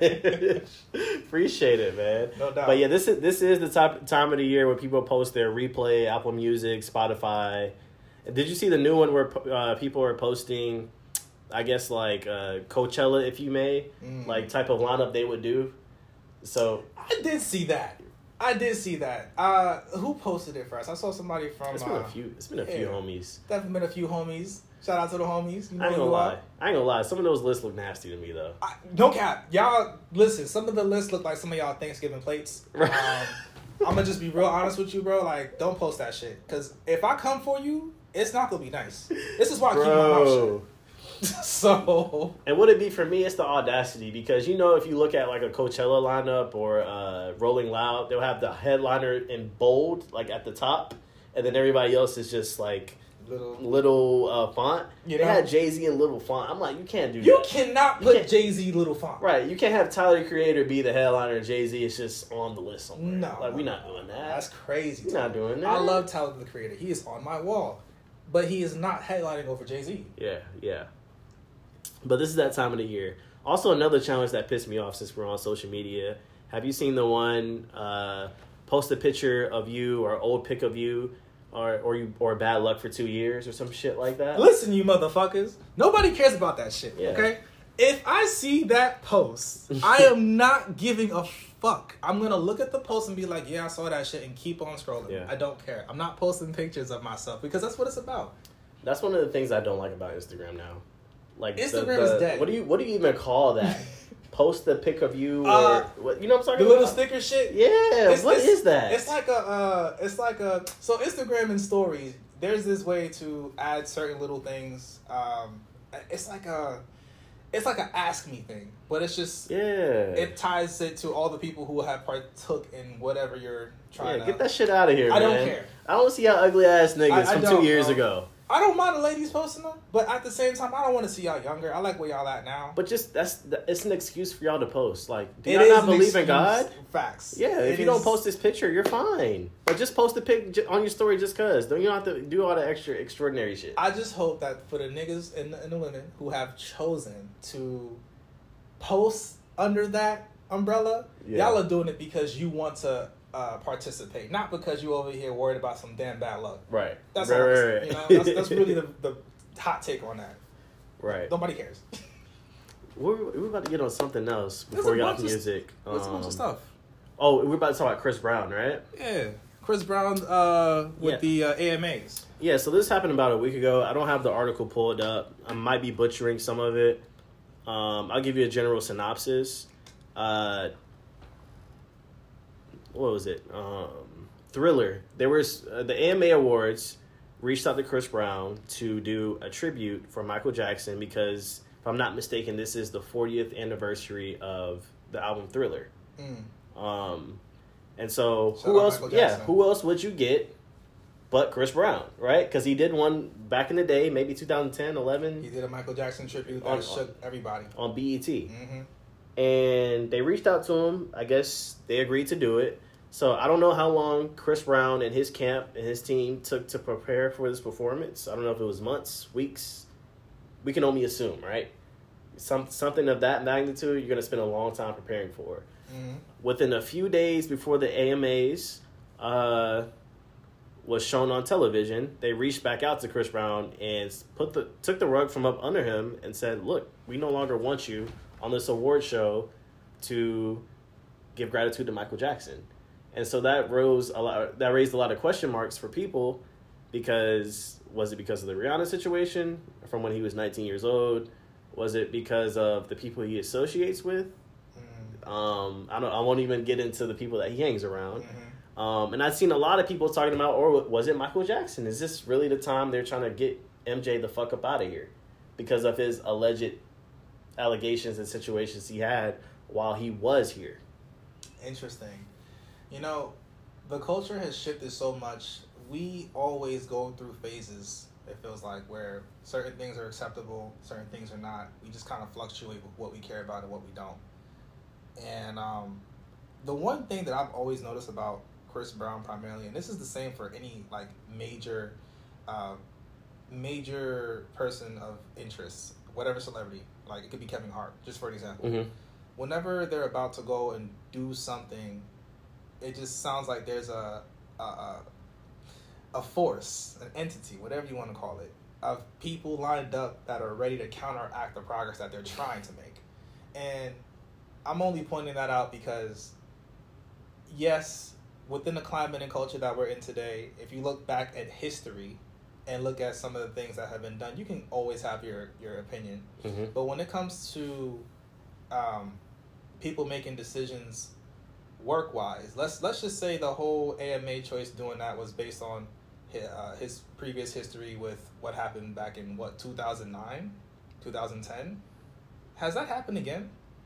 flesh. Appreciate it, man. No doubt. But yeah, this is this is the type, time of the year where people post their replay, Apple Music, Spotify. Did you see the new one where uh, people are posting, I guess, like uh, Coachella, if you may, mm. like type of lineup they would do? So I did see that. I did see that. Uh, who posted it first? I saw somebody from. It's been uh, a few. It's been a yeah, few homies. Definitely been a few homies. Shout out to the homies. You know I ain't gonna who lie. Are. I ain't gonna lie. Some of those lists look nasty to me, though. I, no cap. Y'all, listen, some of the lists look like some of y'all Thanksgiving plates. Um, I'm gonna just be real honest with you, bro. Like, don't post that shit. Because if I come for you, it's not gonna be nice. This is why I keep my mouth shut. So. And would it be for me? It's the audacity, because you know, if you look at like a Coachella lineup or uh, Rolling Loud, they'll have the headliner in bold, like at the top, and then everybody else is just like little little uh, font. You they know? Had Jay-Z in little font. I'm like, you can't do you that. Cannot put Jay-Z little font. Right. You can't have Tyler the Creator be the headliner and Jay-Z is just on the list somewhere. No. Like, we're not doing that. That's crazy. We're not doing that. I love Tyler the Creator. He is on my wall. But he is not headlining over Jay-Z. Yeah, yeah. But this is that time of the year. Also, another challenge that pissed me off since we're on social media. Have you seen the one, uh, post a picture of you or old pic of you or or you or bad luck for two years or some shit like that? Listen, you motherfuckers. Nobody cares about that shit, yeah. okay? If I see that post, I am not giving a fuck. I'm going to look at the post and be like, yeah, I saw that shit and keep on scrolling. Yeah. I don't care. I'm not posting pictures of myself because that's what it's about. That's one of the things I don't like about Instagram now. Like Instagram the, the, is dead. What do you what do you even call that? Post a pic of you or uh, what? You know what I'm talking the about? The little sticker shit. Yeah. It's, what it's, is that? It's like a. Uh, it's like a. So Instagram and stories. There's this way to add certain little things. Um, it's like a. It's like a ask me thing, but it's just. Yeah. It ties it to all the people who have partook in whatever you're trying. Yeah, to... get that shit out of here. I man. don't care. I don't see how ugly ass niggas I, I from don't, two years bro. ago. I don't mind the ladies posting them, but at the same time, I don't want to see y'all younger. I like where y'all at now. But just that's it's an excuse for y'all to post. Like, do it y'all not believe excuse. in God? Facts. Yeah, if it you is... don't post this picture, you're fine. But just post a pic on your story just cause. Don't you don't have to do all the extra extraordinary shit. I just hope that for the niggas and the, and the women who have chosen to post under that umbrella, yeah. y'all are doing it because you want to. Uh, participate, not because you over here worried about some damn bad luck. Right. That's right, all. Right, right. You know, that's, that's really the, the hot take on that. Right. Nobody cares. We're, we're about to get on something else before we get off music. There's um, a bunch of stuff. Oh, we're about to talk about Chris Brown, right? Yeah, Chris Brown uh, with yeah. the uh, A M As. Yeah. So this happened about a week ago. I don't have the article pulled up. I might be butchering some of it. Um, I'll give you a general synopsis. Uh. What was it? Um, Thriller. There was uh, the A M A Awards reached out to Chris Brown to do a tribute for Michael Jackson because, if I'm not mistaken, this is the fortieth anniversary of the album Thriller. Mm. Um, and so Shout who else? Yeah, who else would you get but Chris Brown, right? Because he did one back in the day, maybe two thousand ten, eleven. He did a Michael Jackson tribute that on, shook everybody on B E T. Mm-hmm. And they reached out to him. I guess they agreed to do it. So I don't know how long Chris Brown and his camp and his team took to prepare for this performance. I don't know if it was months, weeks. We can only assume, right? Some something of that magnitude, you're going to spend a long time preparing for. Mm-hmm. Within a few days before the A M As uh, was shown on television, they reached back out to Chris Brown and put the took the rug from up under him and said, "Look, we no longer want you on this award show to give gratitude to Michael Jackson." And so that rose a lot. That raised a lot of question marks for people, because was it because of the Rihanna situation from when he was nineteen years old? Was it because of the people he associates with? Mm-hmm. Um, I don't. I won't even get into the people that he hangs around. Mm-hmm. Um, and I've seen a lot of people talking about, or was it Michael Jackson? Is this really the time they're trying to get M J the fuck up out of here because of his alleged allegations and situations he had while he was here? Interesting. You know, the culture has shifted so much. We always go through phases, it feels like, where certain things are acceptable, certain things are not. We just kind of fluctuate with what we care about and what we don't. And um, the one thing that I've always noticed about Chris Brown primarily, and this is the same for any like major, uh, major person of interest, whatever celebrity, like it could be Kevin Hart, just for an example. Mm-hmm. Whenever they're about to go and do something, it just sounds like there's a, a a force, an entity, whatever you want to call it, of people lined up that are ready to counteract the progress that they're trying to make. And I'm only pointing that out because, yes, within the climate and culture that we're in today, if you look back at history and look at some of the things that have been done, you can always have your, your opinion. Mm-hmm. But when it comes to um, people making decisions work wise, let's let's just say the whole A M A choice doing that was based on his, uh, his previous history with what happened back in what two thousand nine, two thousand ten. Has that happened again?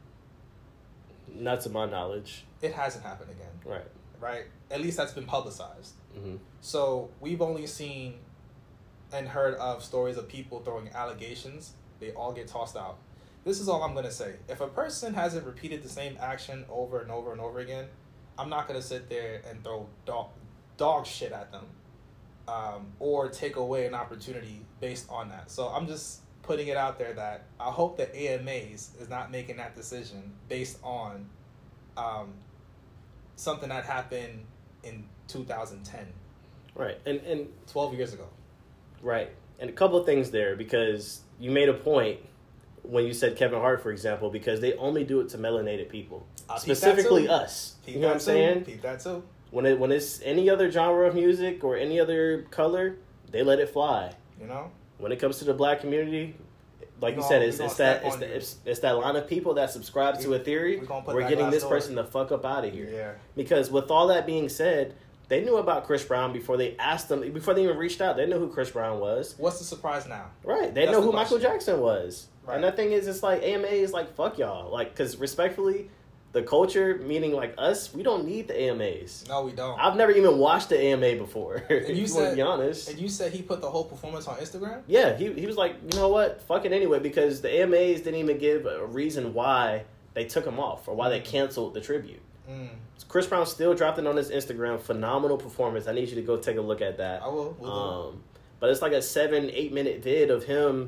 Not to my knowledge. It hasn't happened again. Right. Right. At least that's been publicized. Mm-hmm. So we've only seen and heard of stories of people throwing allegations. They all get tossed out. This is all I'm going to say. If a person hasn't repeated the same action over and over and over again, I'm not going to sit there and throw dog, dog shit at them um, or take away an opportunity based on that. So I'm just putting it out there that I hope that A M As is not making that decision based on um, something that happened in two thousand ten. Right. And, and twelve years ago. Right. And a couple of things there, because you made a point when you said Kevin Hart, for example, because they only do it to melanated people. I'll specifically us. Peep you know what I'm too. saying? Peep that too. When it when it's any other genre of music or any other color, they let it fly. You know? When it comes to the black community, like we you gonna, said, it's, it's that it's, the, it's, it's that line of people that subscribe we, to a theory. we We're getting this story. person the fuck up out of here. Yeah. Because with all that being said, they knew about Chris Brown before they asked them, before they even reached out. They knew who Chris Brown was. What's the surprise now? Right. They That's know the who question. Michael Jackson was. Right. And the thing is, it's like A M A is like, fuck y'all. Like, because respectfully, the culture, meaning like us, we don't need the A M As. No, we don't. I've never even watched the A M A before. And if you, you said, want to be honest. And you said he put the whole performance on Instagram? Yeah, he he was like, you know what? Fuck it anyway, because the A M As didn't even give a reason why they took him off or why they canceled the tribute. Mm. So Chris Brown still dropped it on his Instagram. Phenomenal performance. I need you to go take a look at that. I will. We'll um, but it's like a seven, eight minute vid of him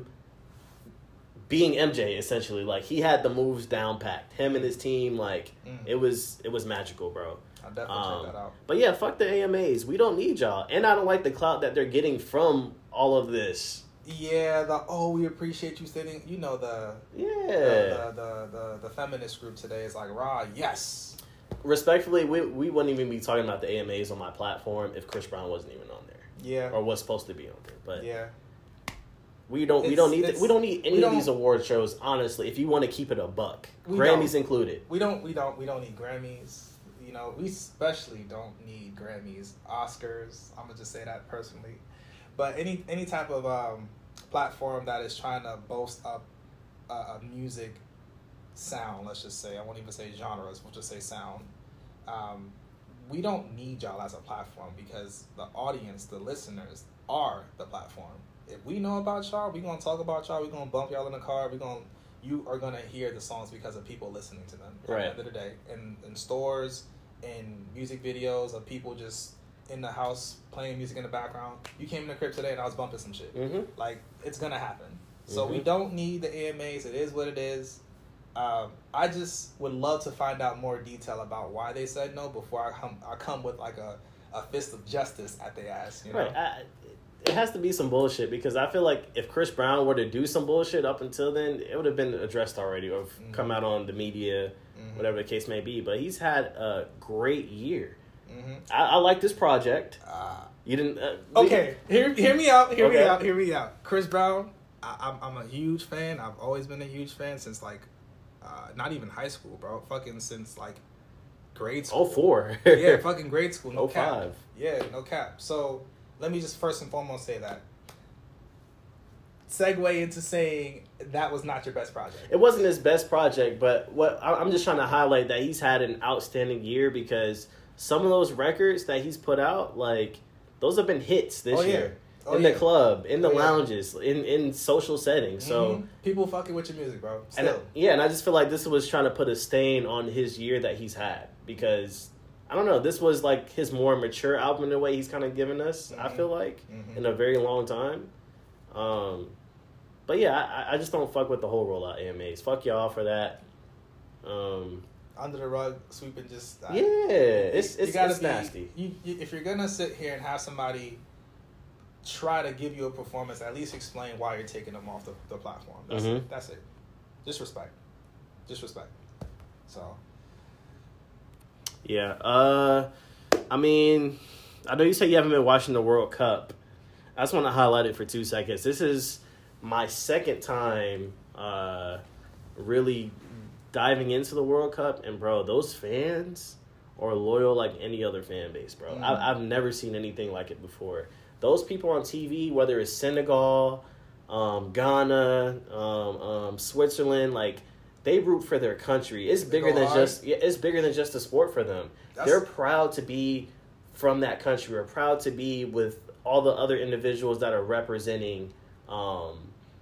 being M J essentially. Like he had the moves down packed. Him and his team, like mm. it was it was magical, bro. I'll definitely Um, check that out. But yeah, fuck the A M As. We don't need y'all. And I don't like the clout that they're getting from all of this. Yeah, the oh, we appreciate you sitting. You know the Yeah. the the, the, the, the feminist group today is like, rah, yes. Respectfully, we we wouldn't even be talking about the A M As on my platform if Chris Brown wasn't even on there. Yeah. Or was supposed to be on there. But Yeah. we don't we It's- don't need it's- we don't need any we of these don't- award shows, honestly, if you want to keep it a buck. We Grammys don't. included. We don't we don't we don't need Grammys. You know, we especially don't need Grammys, Oscars. I'm gonna just say that personally. But any any type of um, platform that is trying to boast up a, a music sound, let's just say, I won't even say genres, we'll just say sound. Um, we don't need y'all as a platform because the audience, the listeners, are the platform. If we know about y'all, we gonna talk about y'all. We gonna bump y'all in the car. We gonna you are gonna hear the songs because of people listening to them. At Right. the end of the day, in in stores, in music videos of people just in the house playing music in the background. You came in the crib today and I was bumping some shit. Mm-hmm. Like it's gonna happen. So Mhm. we don't need the A M As. It is what it is. Um, I just would love to find out more detail about why they said no before I come. I come with like a, a fist of justice at their ass. You know? Right. I, it has to be some bullshit because I feel like if Chris Brown were to do some bullshit up until then, it would have been addressed already or Mhm. come out on the media, Mhm. whatever the case may be. But he's had a great year. Mm-hmm. I, I like this project. Uh, You didn't. Uh, we- okay, hear hear me out. Hear me Okay. out. Hear me out. Chris Brown. I, I'm I'm a huge fan. I've always been a huge fan since like, uh, not even high school, bro. Fucking since like, grade school. Oh four. Yeah, fucking grade school. No Oh cap. five. Yeah, no cap. So let me just first and foremost say that. Segue into saying that was not your best project. It wasn't his best project, but what I- I'm just trying to highlight that he's had an outstanding year because some of those records that he's put out, like those have been hits this Oh, yeah. year. Oh, in yeah. the club, in the Oh, yeah. lounges, in, in social settings. So Mhm. people fucking with your music, bro. and Still. yeah, and I just feel like this was trying to put a stain on his year that he's had because I don't know, this was like his more mature album in the way he's kind of given us. I Mhm. feel like Mhm. in a very long time. Um, but yeah, I, I just don't fuck with the whole rollout A M As. Fuck y'all for that. Um, Under the rug, sweeping just. uh, yeah, it's you it's, gotta it's be- nasty. You, you, if you're gonna sit here and have somebody try to give you a performance, at least explain why you're taking them off the, the platform. That's Mhm. it. That's it. Just respect. Just respect. So. Yeah. Uh, I mean, I know you say you haven't been watching the World Cup. I just want to highlight it for two seconds. This is my second time uh, really diving into the World Cup, and bro, those fans or loyal like any other fan base, bro. Mm. I, I've never seen anything like it before. Those people on T V, whether it's Senegal, um, Ghana, um, um, Switzerland, like they root for their country. It's bigger than hard. just it's bigger than just a sport for them. That's... They're proud to be from that country. Or proud to be with all the other individuals that are representing um,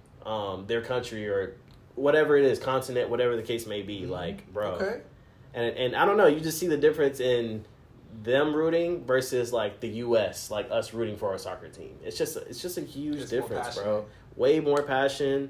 um, their country or whatever it is, continent, whatever the case may be. Mm-hmm. Like, bro. Okay. And and I don't know, you just see the difference in them rooting versus like the U S, like us rooting for our soccer team. It's just it's just a huge it's difference, bro. Way more passion.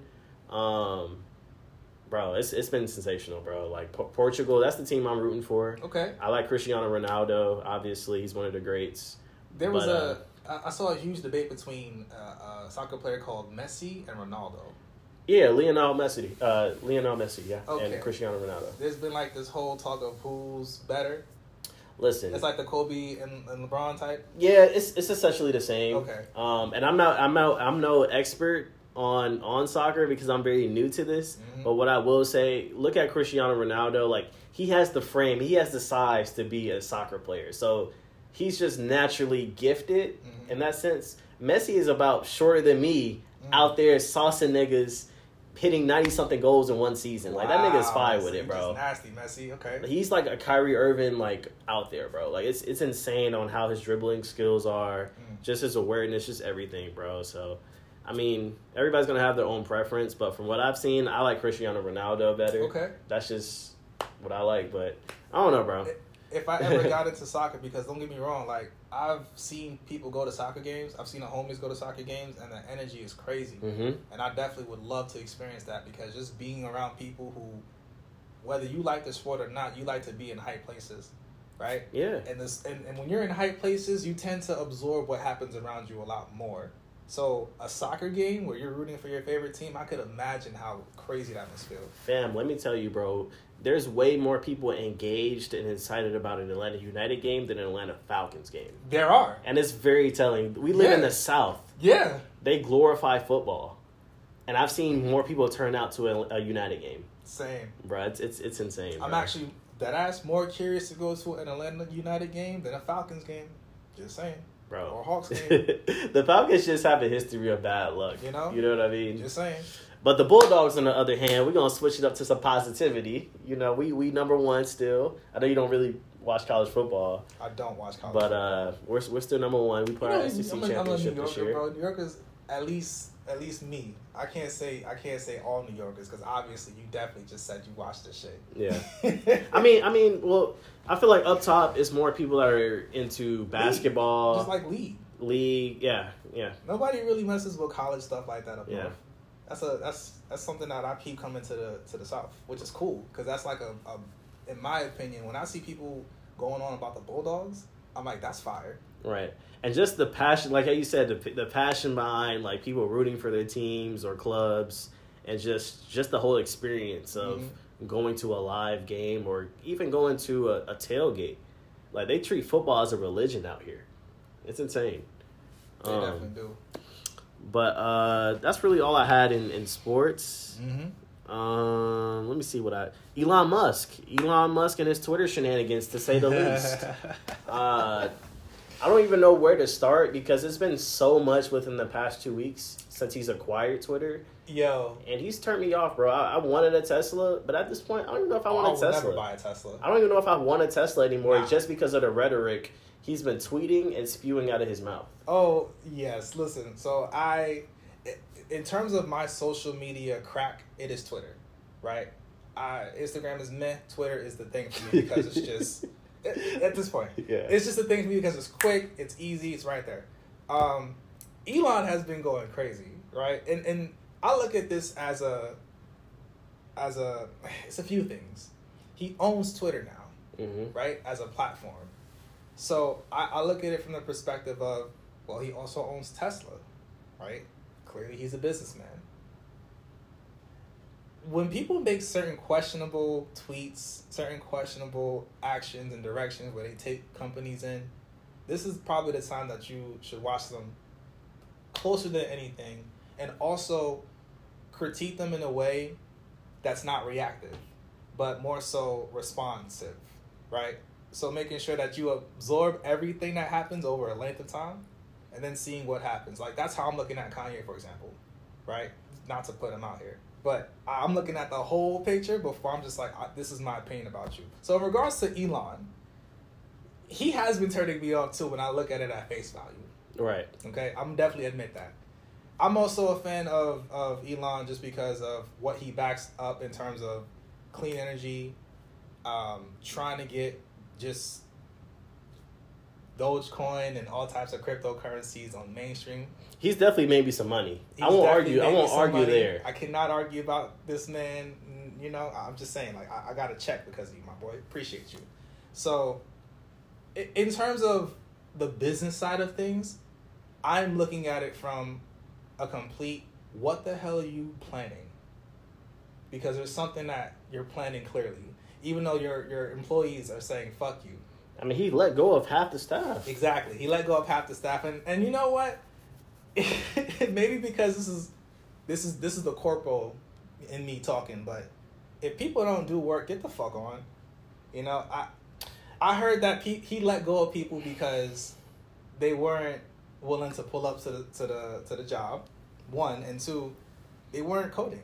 Um, bro, it's it's been sensational, bro. Like P- Portugal, that's the team I'm rooting for. Okay. I like Cristiano Ronaldo. Obviously, he's one of the greats. There was but, a uh, I saw a huge debate between uh, a soccer player called Messi and Ronaldo. Yeah, Lionel Messi. Uh, Lionel Messi, yeah, okay. And Cristiano Ronaldo. There's been like this whole talk of who's better. Listen, it's like the Kobe and, and LeBron type. Yeah, it's it's essentially the same. Okay. Um, and I'm not I'm not I'm no expert on on soccer because I'm very new to this. Mm-hmm. But what I will say, look at Cristiano Ronaldo. Like he has the frame, he has the size to be a soccer player. So he's just naturally gifted mm-hmm. in that sense. Messi is about shorter than me mm-hmm. out there saucing niggas. Hitting ninety-something goals in one season. Like, wow, that nigga's fine with it, bro. Nasty, Messi, okay. He's like a Kyrie Irving, like, out there, bro. Like, it's it's insane on how his dribbling skills are. Mm. Just his awareness, just everything, bro. So, I mean, everybody's going to have their own preference. But from what I've seen, I like Cristiano Ronaldo better. Okay. That's just what I like. But I don't know, bro. If I ever got into soccer, because don't get me wrong, like, I've seen people go to soccer games. I've seen the homies go to soccer games, and the energy is crazy. Mm-hmm. And I definitely would love to experience that because just being around people who, whether you like the sport or not, you like to be in hype places, right? Yeah. And this, and, and when you're in hype places, you tend to absorb what happens around you a lot more. So a soccer game where you're rooting for your favorite team, I could imagine how crazy that must feel. Fam, let me tell you, bro. There's way more people engaged and excited about an Atlanta United game than an Atlanta Falcons game. There are. And it's very telling. We live yeah. in the South. Yeah. They glorify football. And I've seen more people turn out to a, a United game. Same. Bro, it's it's, it's insane. I'm bro. actually, that ass more curious to go to an Atlanta United game than a Falcons game. Just saying. Bro. Or Hawks game. The Falcons just have a history of bad luck. You know? You know what I mean? Just saying. But the Bulldogs, on the other hand, we're going to switch it up to some positivity. You know, we, we number one still. I know you don't really watch college football. I don't watch college but, football. But uh, we're we're still number one. We put you know, our S E C I'm a, championship I'm a New this Yorker, year. bro. New Yorkers, at least at least me. I can't say I can't say all New Yorkers because obviously you definitely just said you watched this shit. Yeah. I mean, I mean, well, I feel like up top it's more people that are into basketball. Just like league. League, yeah, yeah. Nobody really messes with college stuff like that up yeah. north. That's a that's that's something that I keep coming to the to the South, which is cool because that's like a, a, in my opinion, when I see people going on about the Bulldogs, I'm like, that's fire. Right, and just the passion, like how you said, the the passion behind like people rooting for their teams or clubs, and just just the whole experience of mm-hmm. going to a live game or even going to a, a tailgate. Like they treat football as a religion out here. It's insane. They um, definitely do. But uh, that's really all I had in, in sports. Mm-hmm. Um, let me see what I... Elon Musk. Elon Musk and his Twitter shenanigans, to say the least. uh, I don't even know where to start because it's been so much within the past two weeks since he's acquired Twitter. Yo. And he's turned me off, bro. I, I wanted a Tesla, but at this point, I don't even know if I want oh, a Tesla. I would never buy a Tesla. I don't even know if I want a Tesla anymore nah. just because of the rhetoric he's been tweeting and spewing out of his mouth. Oh, yes. Listen, so I, in terms of my social media crack, it is Twitter, right? I, Instagram is meh. Twitter is the thing for me because it's just, at this point, yeah. it's just the thing for me because it's quick, it's easy, it's right there. Um, Elon has been going crazy, right? And and I look at this as a, as a, it's a few things. He owns Twitter now, mm-hmm. right, as a platform. So I, I look at it from the perspective of, well, he also owns Tesla, right? Clearly he's a businessman. When people make certain questionable tweets, certain questionable actions and directions where they take companies in, this is probably the time that you should watch them closer than anything and also critique them in a way that's not reactive, but more so responsive, right? So making sure that you absorb everything that happens over a length of time, and then seeing what happens. Like, that's how I'm looking at Kanye, for example, right? Not to put him out here, but I'm looking at the whole picture before I'm just like, this is my opinion about you. So in regards to Elon, he has been turning me off too when I look at it at face value. Right. Okay, I'm definitely admit that. I'm also a fan of, of Elon just because of what he backs up in terms of clean energy, um, trying to get just Dogecoin and all types of cryptocurrencies on mainstream. He's definitely made me some money. He's I won't argue. I made me won't some argue money. there. I cannot argue about this man. You know, I'm just saying, like, I, I got to check because of you, my boy. Appreciate you. So, i- in terms of the business side of things, I'm looking at it from a complete, what the hell are you planning? Because there's something that you're planning clearly, even though your your employees are saying, fuck you. I mean, he let go of half the staff. Exactly. He let go of half the staff. And, and you know what? Maybe because this is this is this is the corporal in me talking, but if people don't do work, get the fuck on. You know, I I heard that pe- he let go of people because they weren't willing to pull up to the to the to the job. One, and two, they weren't coding.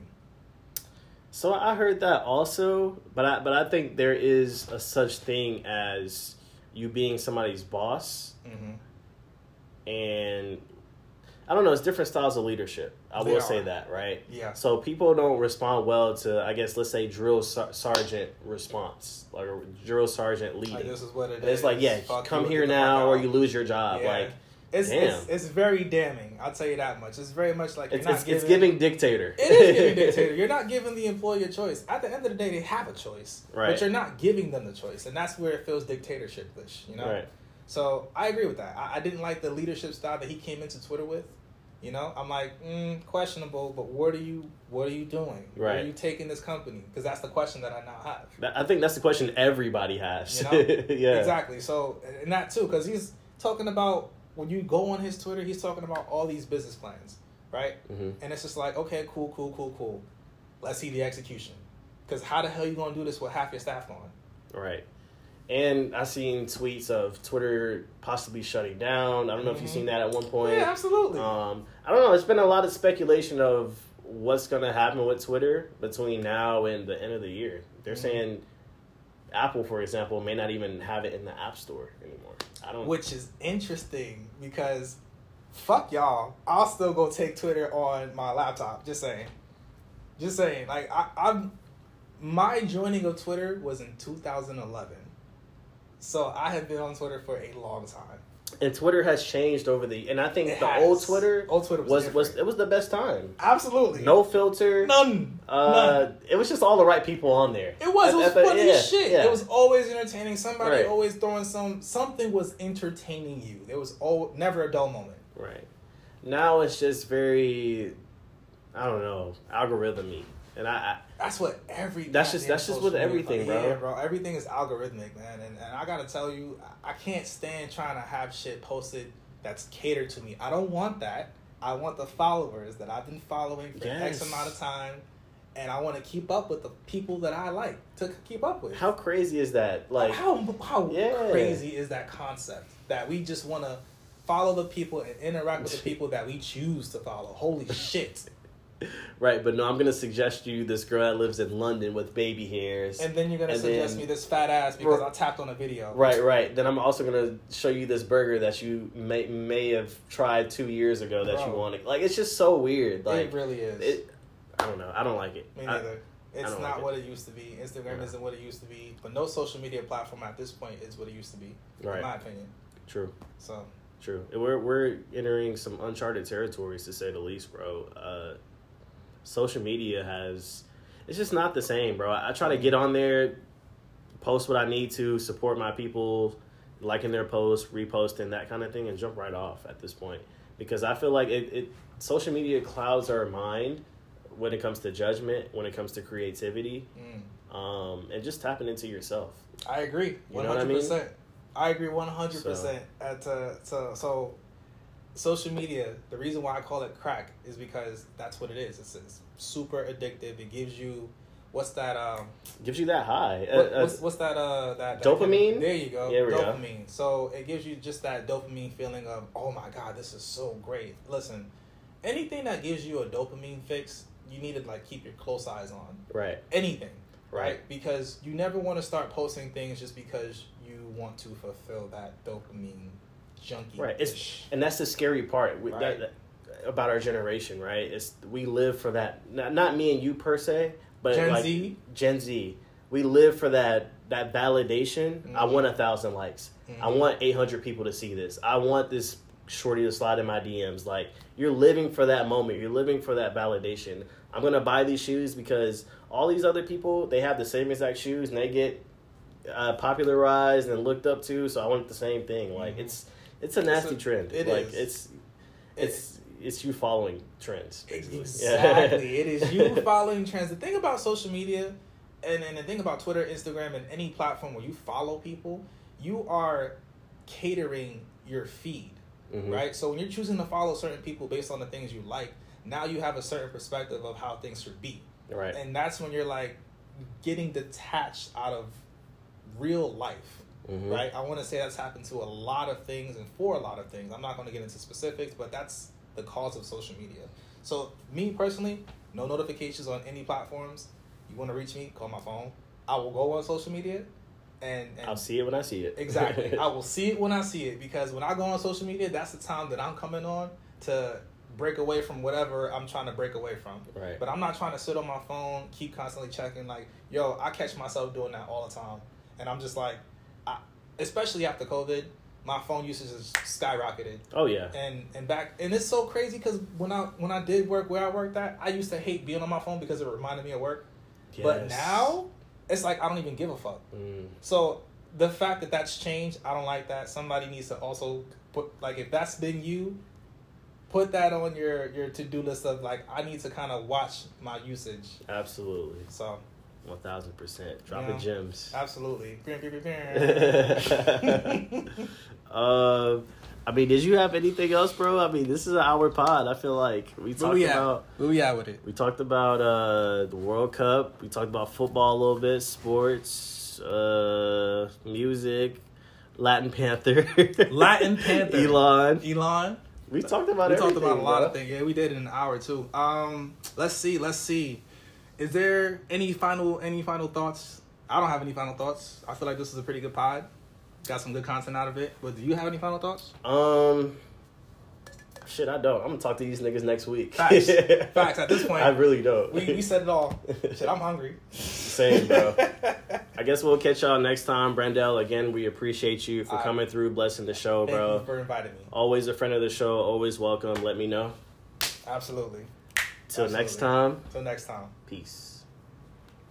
So I heard that also, but I but I think there is a such thing as you being somebody's boss, Mm-hmm. and I don't know. It's different styles of leadership. I They will are. say that, right? Yeah. So people don't respond well to, I guess, let's say drill ser- sergeant response, like a drill sergeant leading. Like, this is what it And it's is. like, yeah, Fuck come you, here get the fuck now, or out. you lose your job. Yeah. Like, It's, damn. it's it's very damning. I'll tell you that much. It's very much like you're it's not it's, giving, it's giving dictator. It is giving dictator. You're not giving the employee a choice. At the end of the day, they have a choice, Right. but you're not giving them the choice, and that's where it feels dictatorship-ish. You know. Right. So I agree with that. I, I didn't like the leadership style that he came into Twitter with. You know, I'm like, mm, questionable. But what are you? What are you doing? Where Right. are you taking this company? Because that's the question that I now have. That- I think that's the question everybody has. You know? Yeah. Exactly. So, and that too, because he's talking about, when you go on his Twitter, he's talking about all these business plans, right? Mm-hmm. And it's just like, okay, cool, cool, cool, cool. Let's see the execution. Because how the hell you going to do this with half your staff gone? Right. And I seen tweets of Twitter possibly shutting down. I don't know if you've Mhm. seen that at one point. Yeah, absolutely. Um, I don't know. It's been a lot of speculation of what's going to happen with Twitter between now and the end of the year. They're Mhm. saying Apple, for example, may not even have it in the App Store anymore. I don't. Which is interesting because fuck y'all. I'll still go take Twitter on my laptop. Just saying. Just saying. Like, I, I'm... My joining of Twitter was in two thousand eleven. So I have been on Twitter for a long time. And Twitter has changed over the, and I think It the has. old Twitter, Old Twitter was was, different. was it was the best time. Absolutely. No filter. None. Uh, None. It was just all the right people on there. It was. It At- was at the- funny yeah, as shit. yeah. It was always entertaining. Somebody Right. always throwing some... Something was entertaining you. There was all, never a dull moment. Right. Now it's just very, I don't know, algorithmic. And I, I That's what every... That's just- goddamn that's just social with media- everything, bro. Yeah, bro. Everything is algorithmic, man. And, and I gotta tell you, I I can't stand trying to have shit posted that's catered to me. I don't want that. I want the followers that I've been following for Yes. X amount of time. And I want to keep up with the people that I like to keep up with. how crazy is that? Like, how how Yeah. crazy is that concept that we just want to follow the people and interact with the people that we choose to follow? Holy shit. right, but no, I'm gonna suggest you this girl that lives in London with baby hairs. And then you're going to And suggest then- me this fat ass because Bro- I tapped on a video. Right, right. Then I'm also gonna show you this burger that you may may have tried two years ago that you Bro. wanted. Like, it's just so weird. Like, It really is. it, I don't know. I don't like it. Me I- neither. It's don't not like it. what it used to be. Instagram Yeah. isn't what it used to be. But no social media platform at this point is what it used to be, Right. in my opinion. True. So, True. We're we're entering some uncharted territories, to say the least, bro. Uh, social media has, it's just not the same, bro. I, I try to get on there, post what I need to, support my people, liking their posts, reposting, that kind of thing, and jump right off at this point. Because I feel like it, it social media clouds our mind when it comes to judgment, when it comes to creativity, mm, um, and just tapping into yourself. I agree. You one know what I hundred mean? percent. I agree one hundred percent. At, uh, so, so, social media, the reason why I call it crack is because that's what it is. It's, it's super addictive. It gives you what's that? Um, gives you that high. what, uh, what's, what's that? Uh, that, that dopamine. There you go. There we dopamine. go. So it gives you just that dopamine feeling of, oh my god, this is so great. Listen, anything that gives you a dopamine fix, you need to like keep your close eyes on. Right. Anything. Right. Right. Because you never want to start posting things just because you want to fulfill that dopamine junkie. Right. It's, and that's the scary part with Right. that, that, about our generation, right? It's we live for that. Not, not me and you per se, but Gen like Z. Gen Z. We live for that that validation. Mm-hmm. I want a thousand likes. Mm-hmm. I want eight hundred people to see this. I want this shorty to slide in my D Ms. Like, you're living for that moment. You're living for that validation. I'm gonna buy these shoes because all these other people, they have the same exact shoes and they get uh, popularized and looked up to. So I want the same thing. Like, Mm-hmm. it's it's a nasty It's a, trend. It like is. it's it's it's you following trends. Basically. Exactly. It is you following trends. The thing about social media and, and the thing about Twitter, Instagram, and any platform where you follow people, you are catering your feed, Mm-hmm. right? So when you're choosing to follow certain people based on the things you like, now you have a certain perspective of how things should be. Right. And that's when you're like getting detached out of real life. Mm-hmm. Right? I want to say that's happened to a lot of things and for a lot of things. I'm not going to get into specifics, but that's the cause of social media. So me personally, no notifications on any platforms. You want to reach me, call my phone. I will go on social media and, and I'll see it when I see it. Exactly. I will see it when I see it, because when I go on social media, that's the time that I'm coming on to break away from whatever I'm trying to break away from. Right. But I'm not trying to sit on my phone, keep constantly checking. Like, yo, I catch myself doing that all the time. And I'm just like, I, especially after COVID, my phone usage has skyrocketed. Oh yeah. And and back and it's so crazy because when I when I did work where I worked at, I used to hate being on my phone because it reminded me of work. Yes. But now it's like I don't even give a fuck. Mm. So the fact that that's changed, I don't like that. Somebody needs to also put, like, if that's been you, put that on your your to-do list of like, I need to kind of watch my usage. Absolutely. So One thousand percent. Dropping Yeah. gems. absolutely. uh, I mean, did you have anything else, bro? I mean, this is an hour pod. I feel like we Where talked we at? about Where we at with it? we talked about uh, the World Cup. We talked about football a little bit, sports, uh, music, Latin Panther, Latin Panther. Elon. Elon. We talked about We everything, talked about a lot bro. of things. Yeah, we did in an hour too. Um, let's see. Let's see. Is there any final any final thoughts? I don't have any final thoughts. I feel like this is a pretty good pod. Got some good content out of it. But do you have any final thoughts? Um, shit, I don't. I'm gonna talk to these niggas next week. Facts. Facts. At this point, I really don't. we we said it all. Shit, I'm hungry. Same, bro. I guess we'll catch y'all next time. Brendel, again, we appreciate you for All right. coming through, blessing the show, Thank bro. you for inviting me. Always a friend of the show. Always welcome. Let me know. Absolutely. Till Absolutely. next time. Till next time. Peace.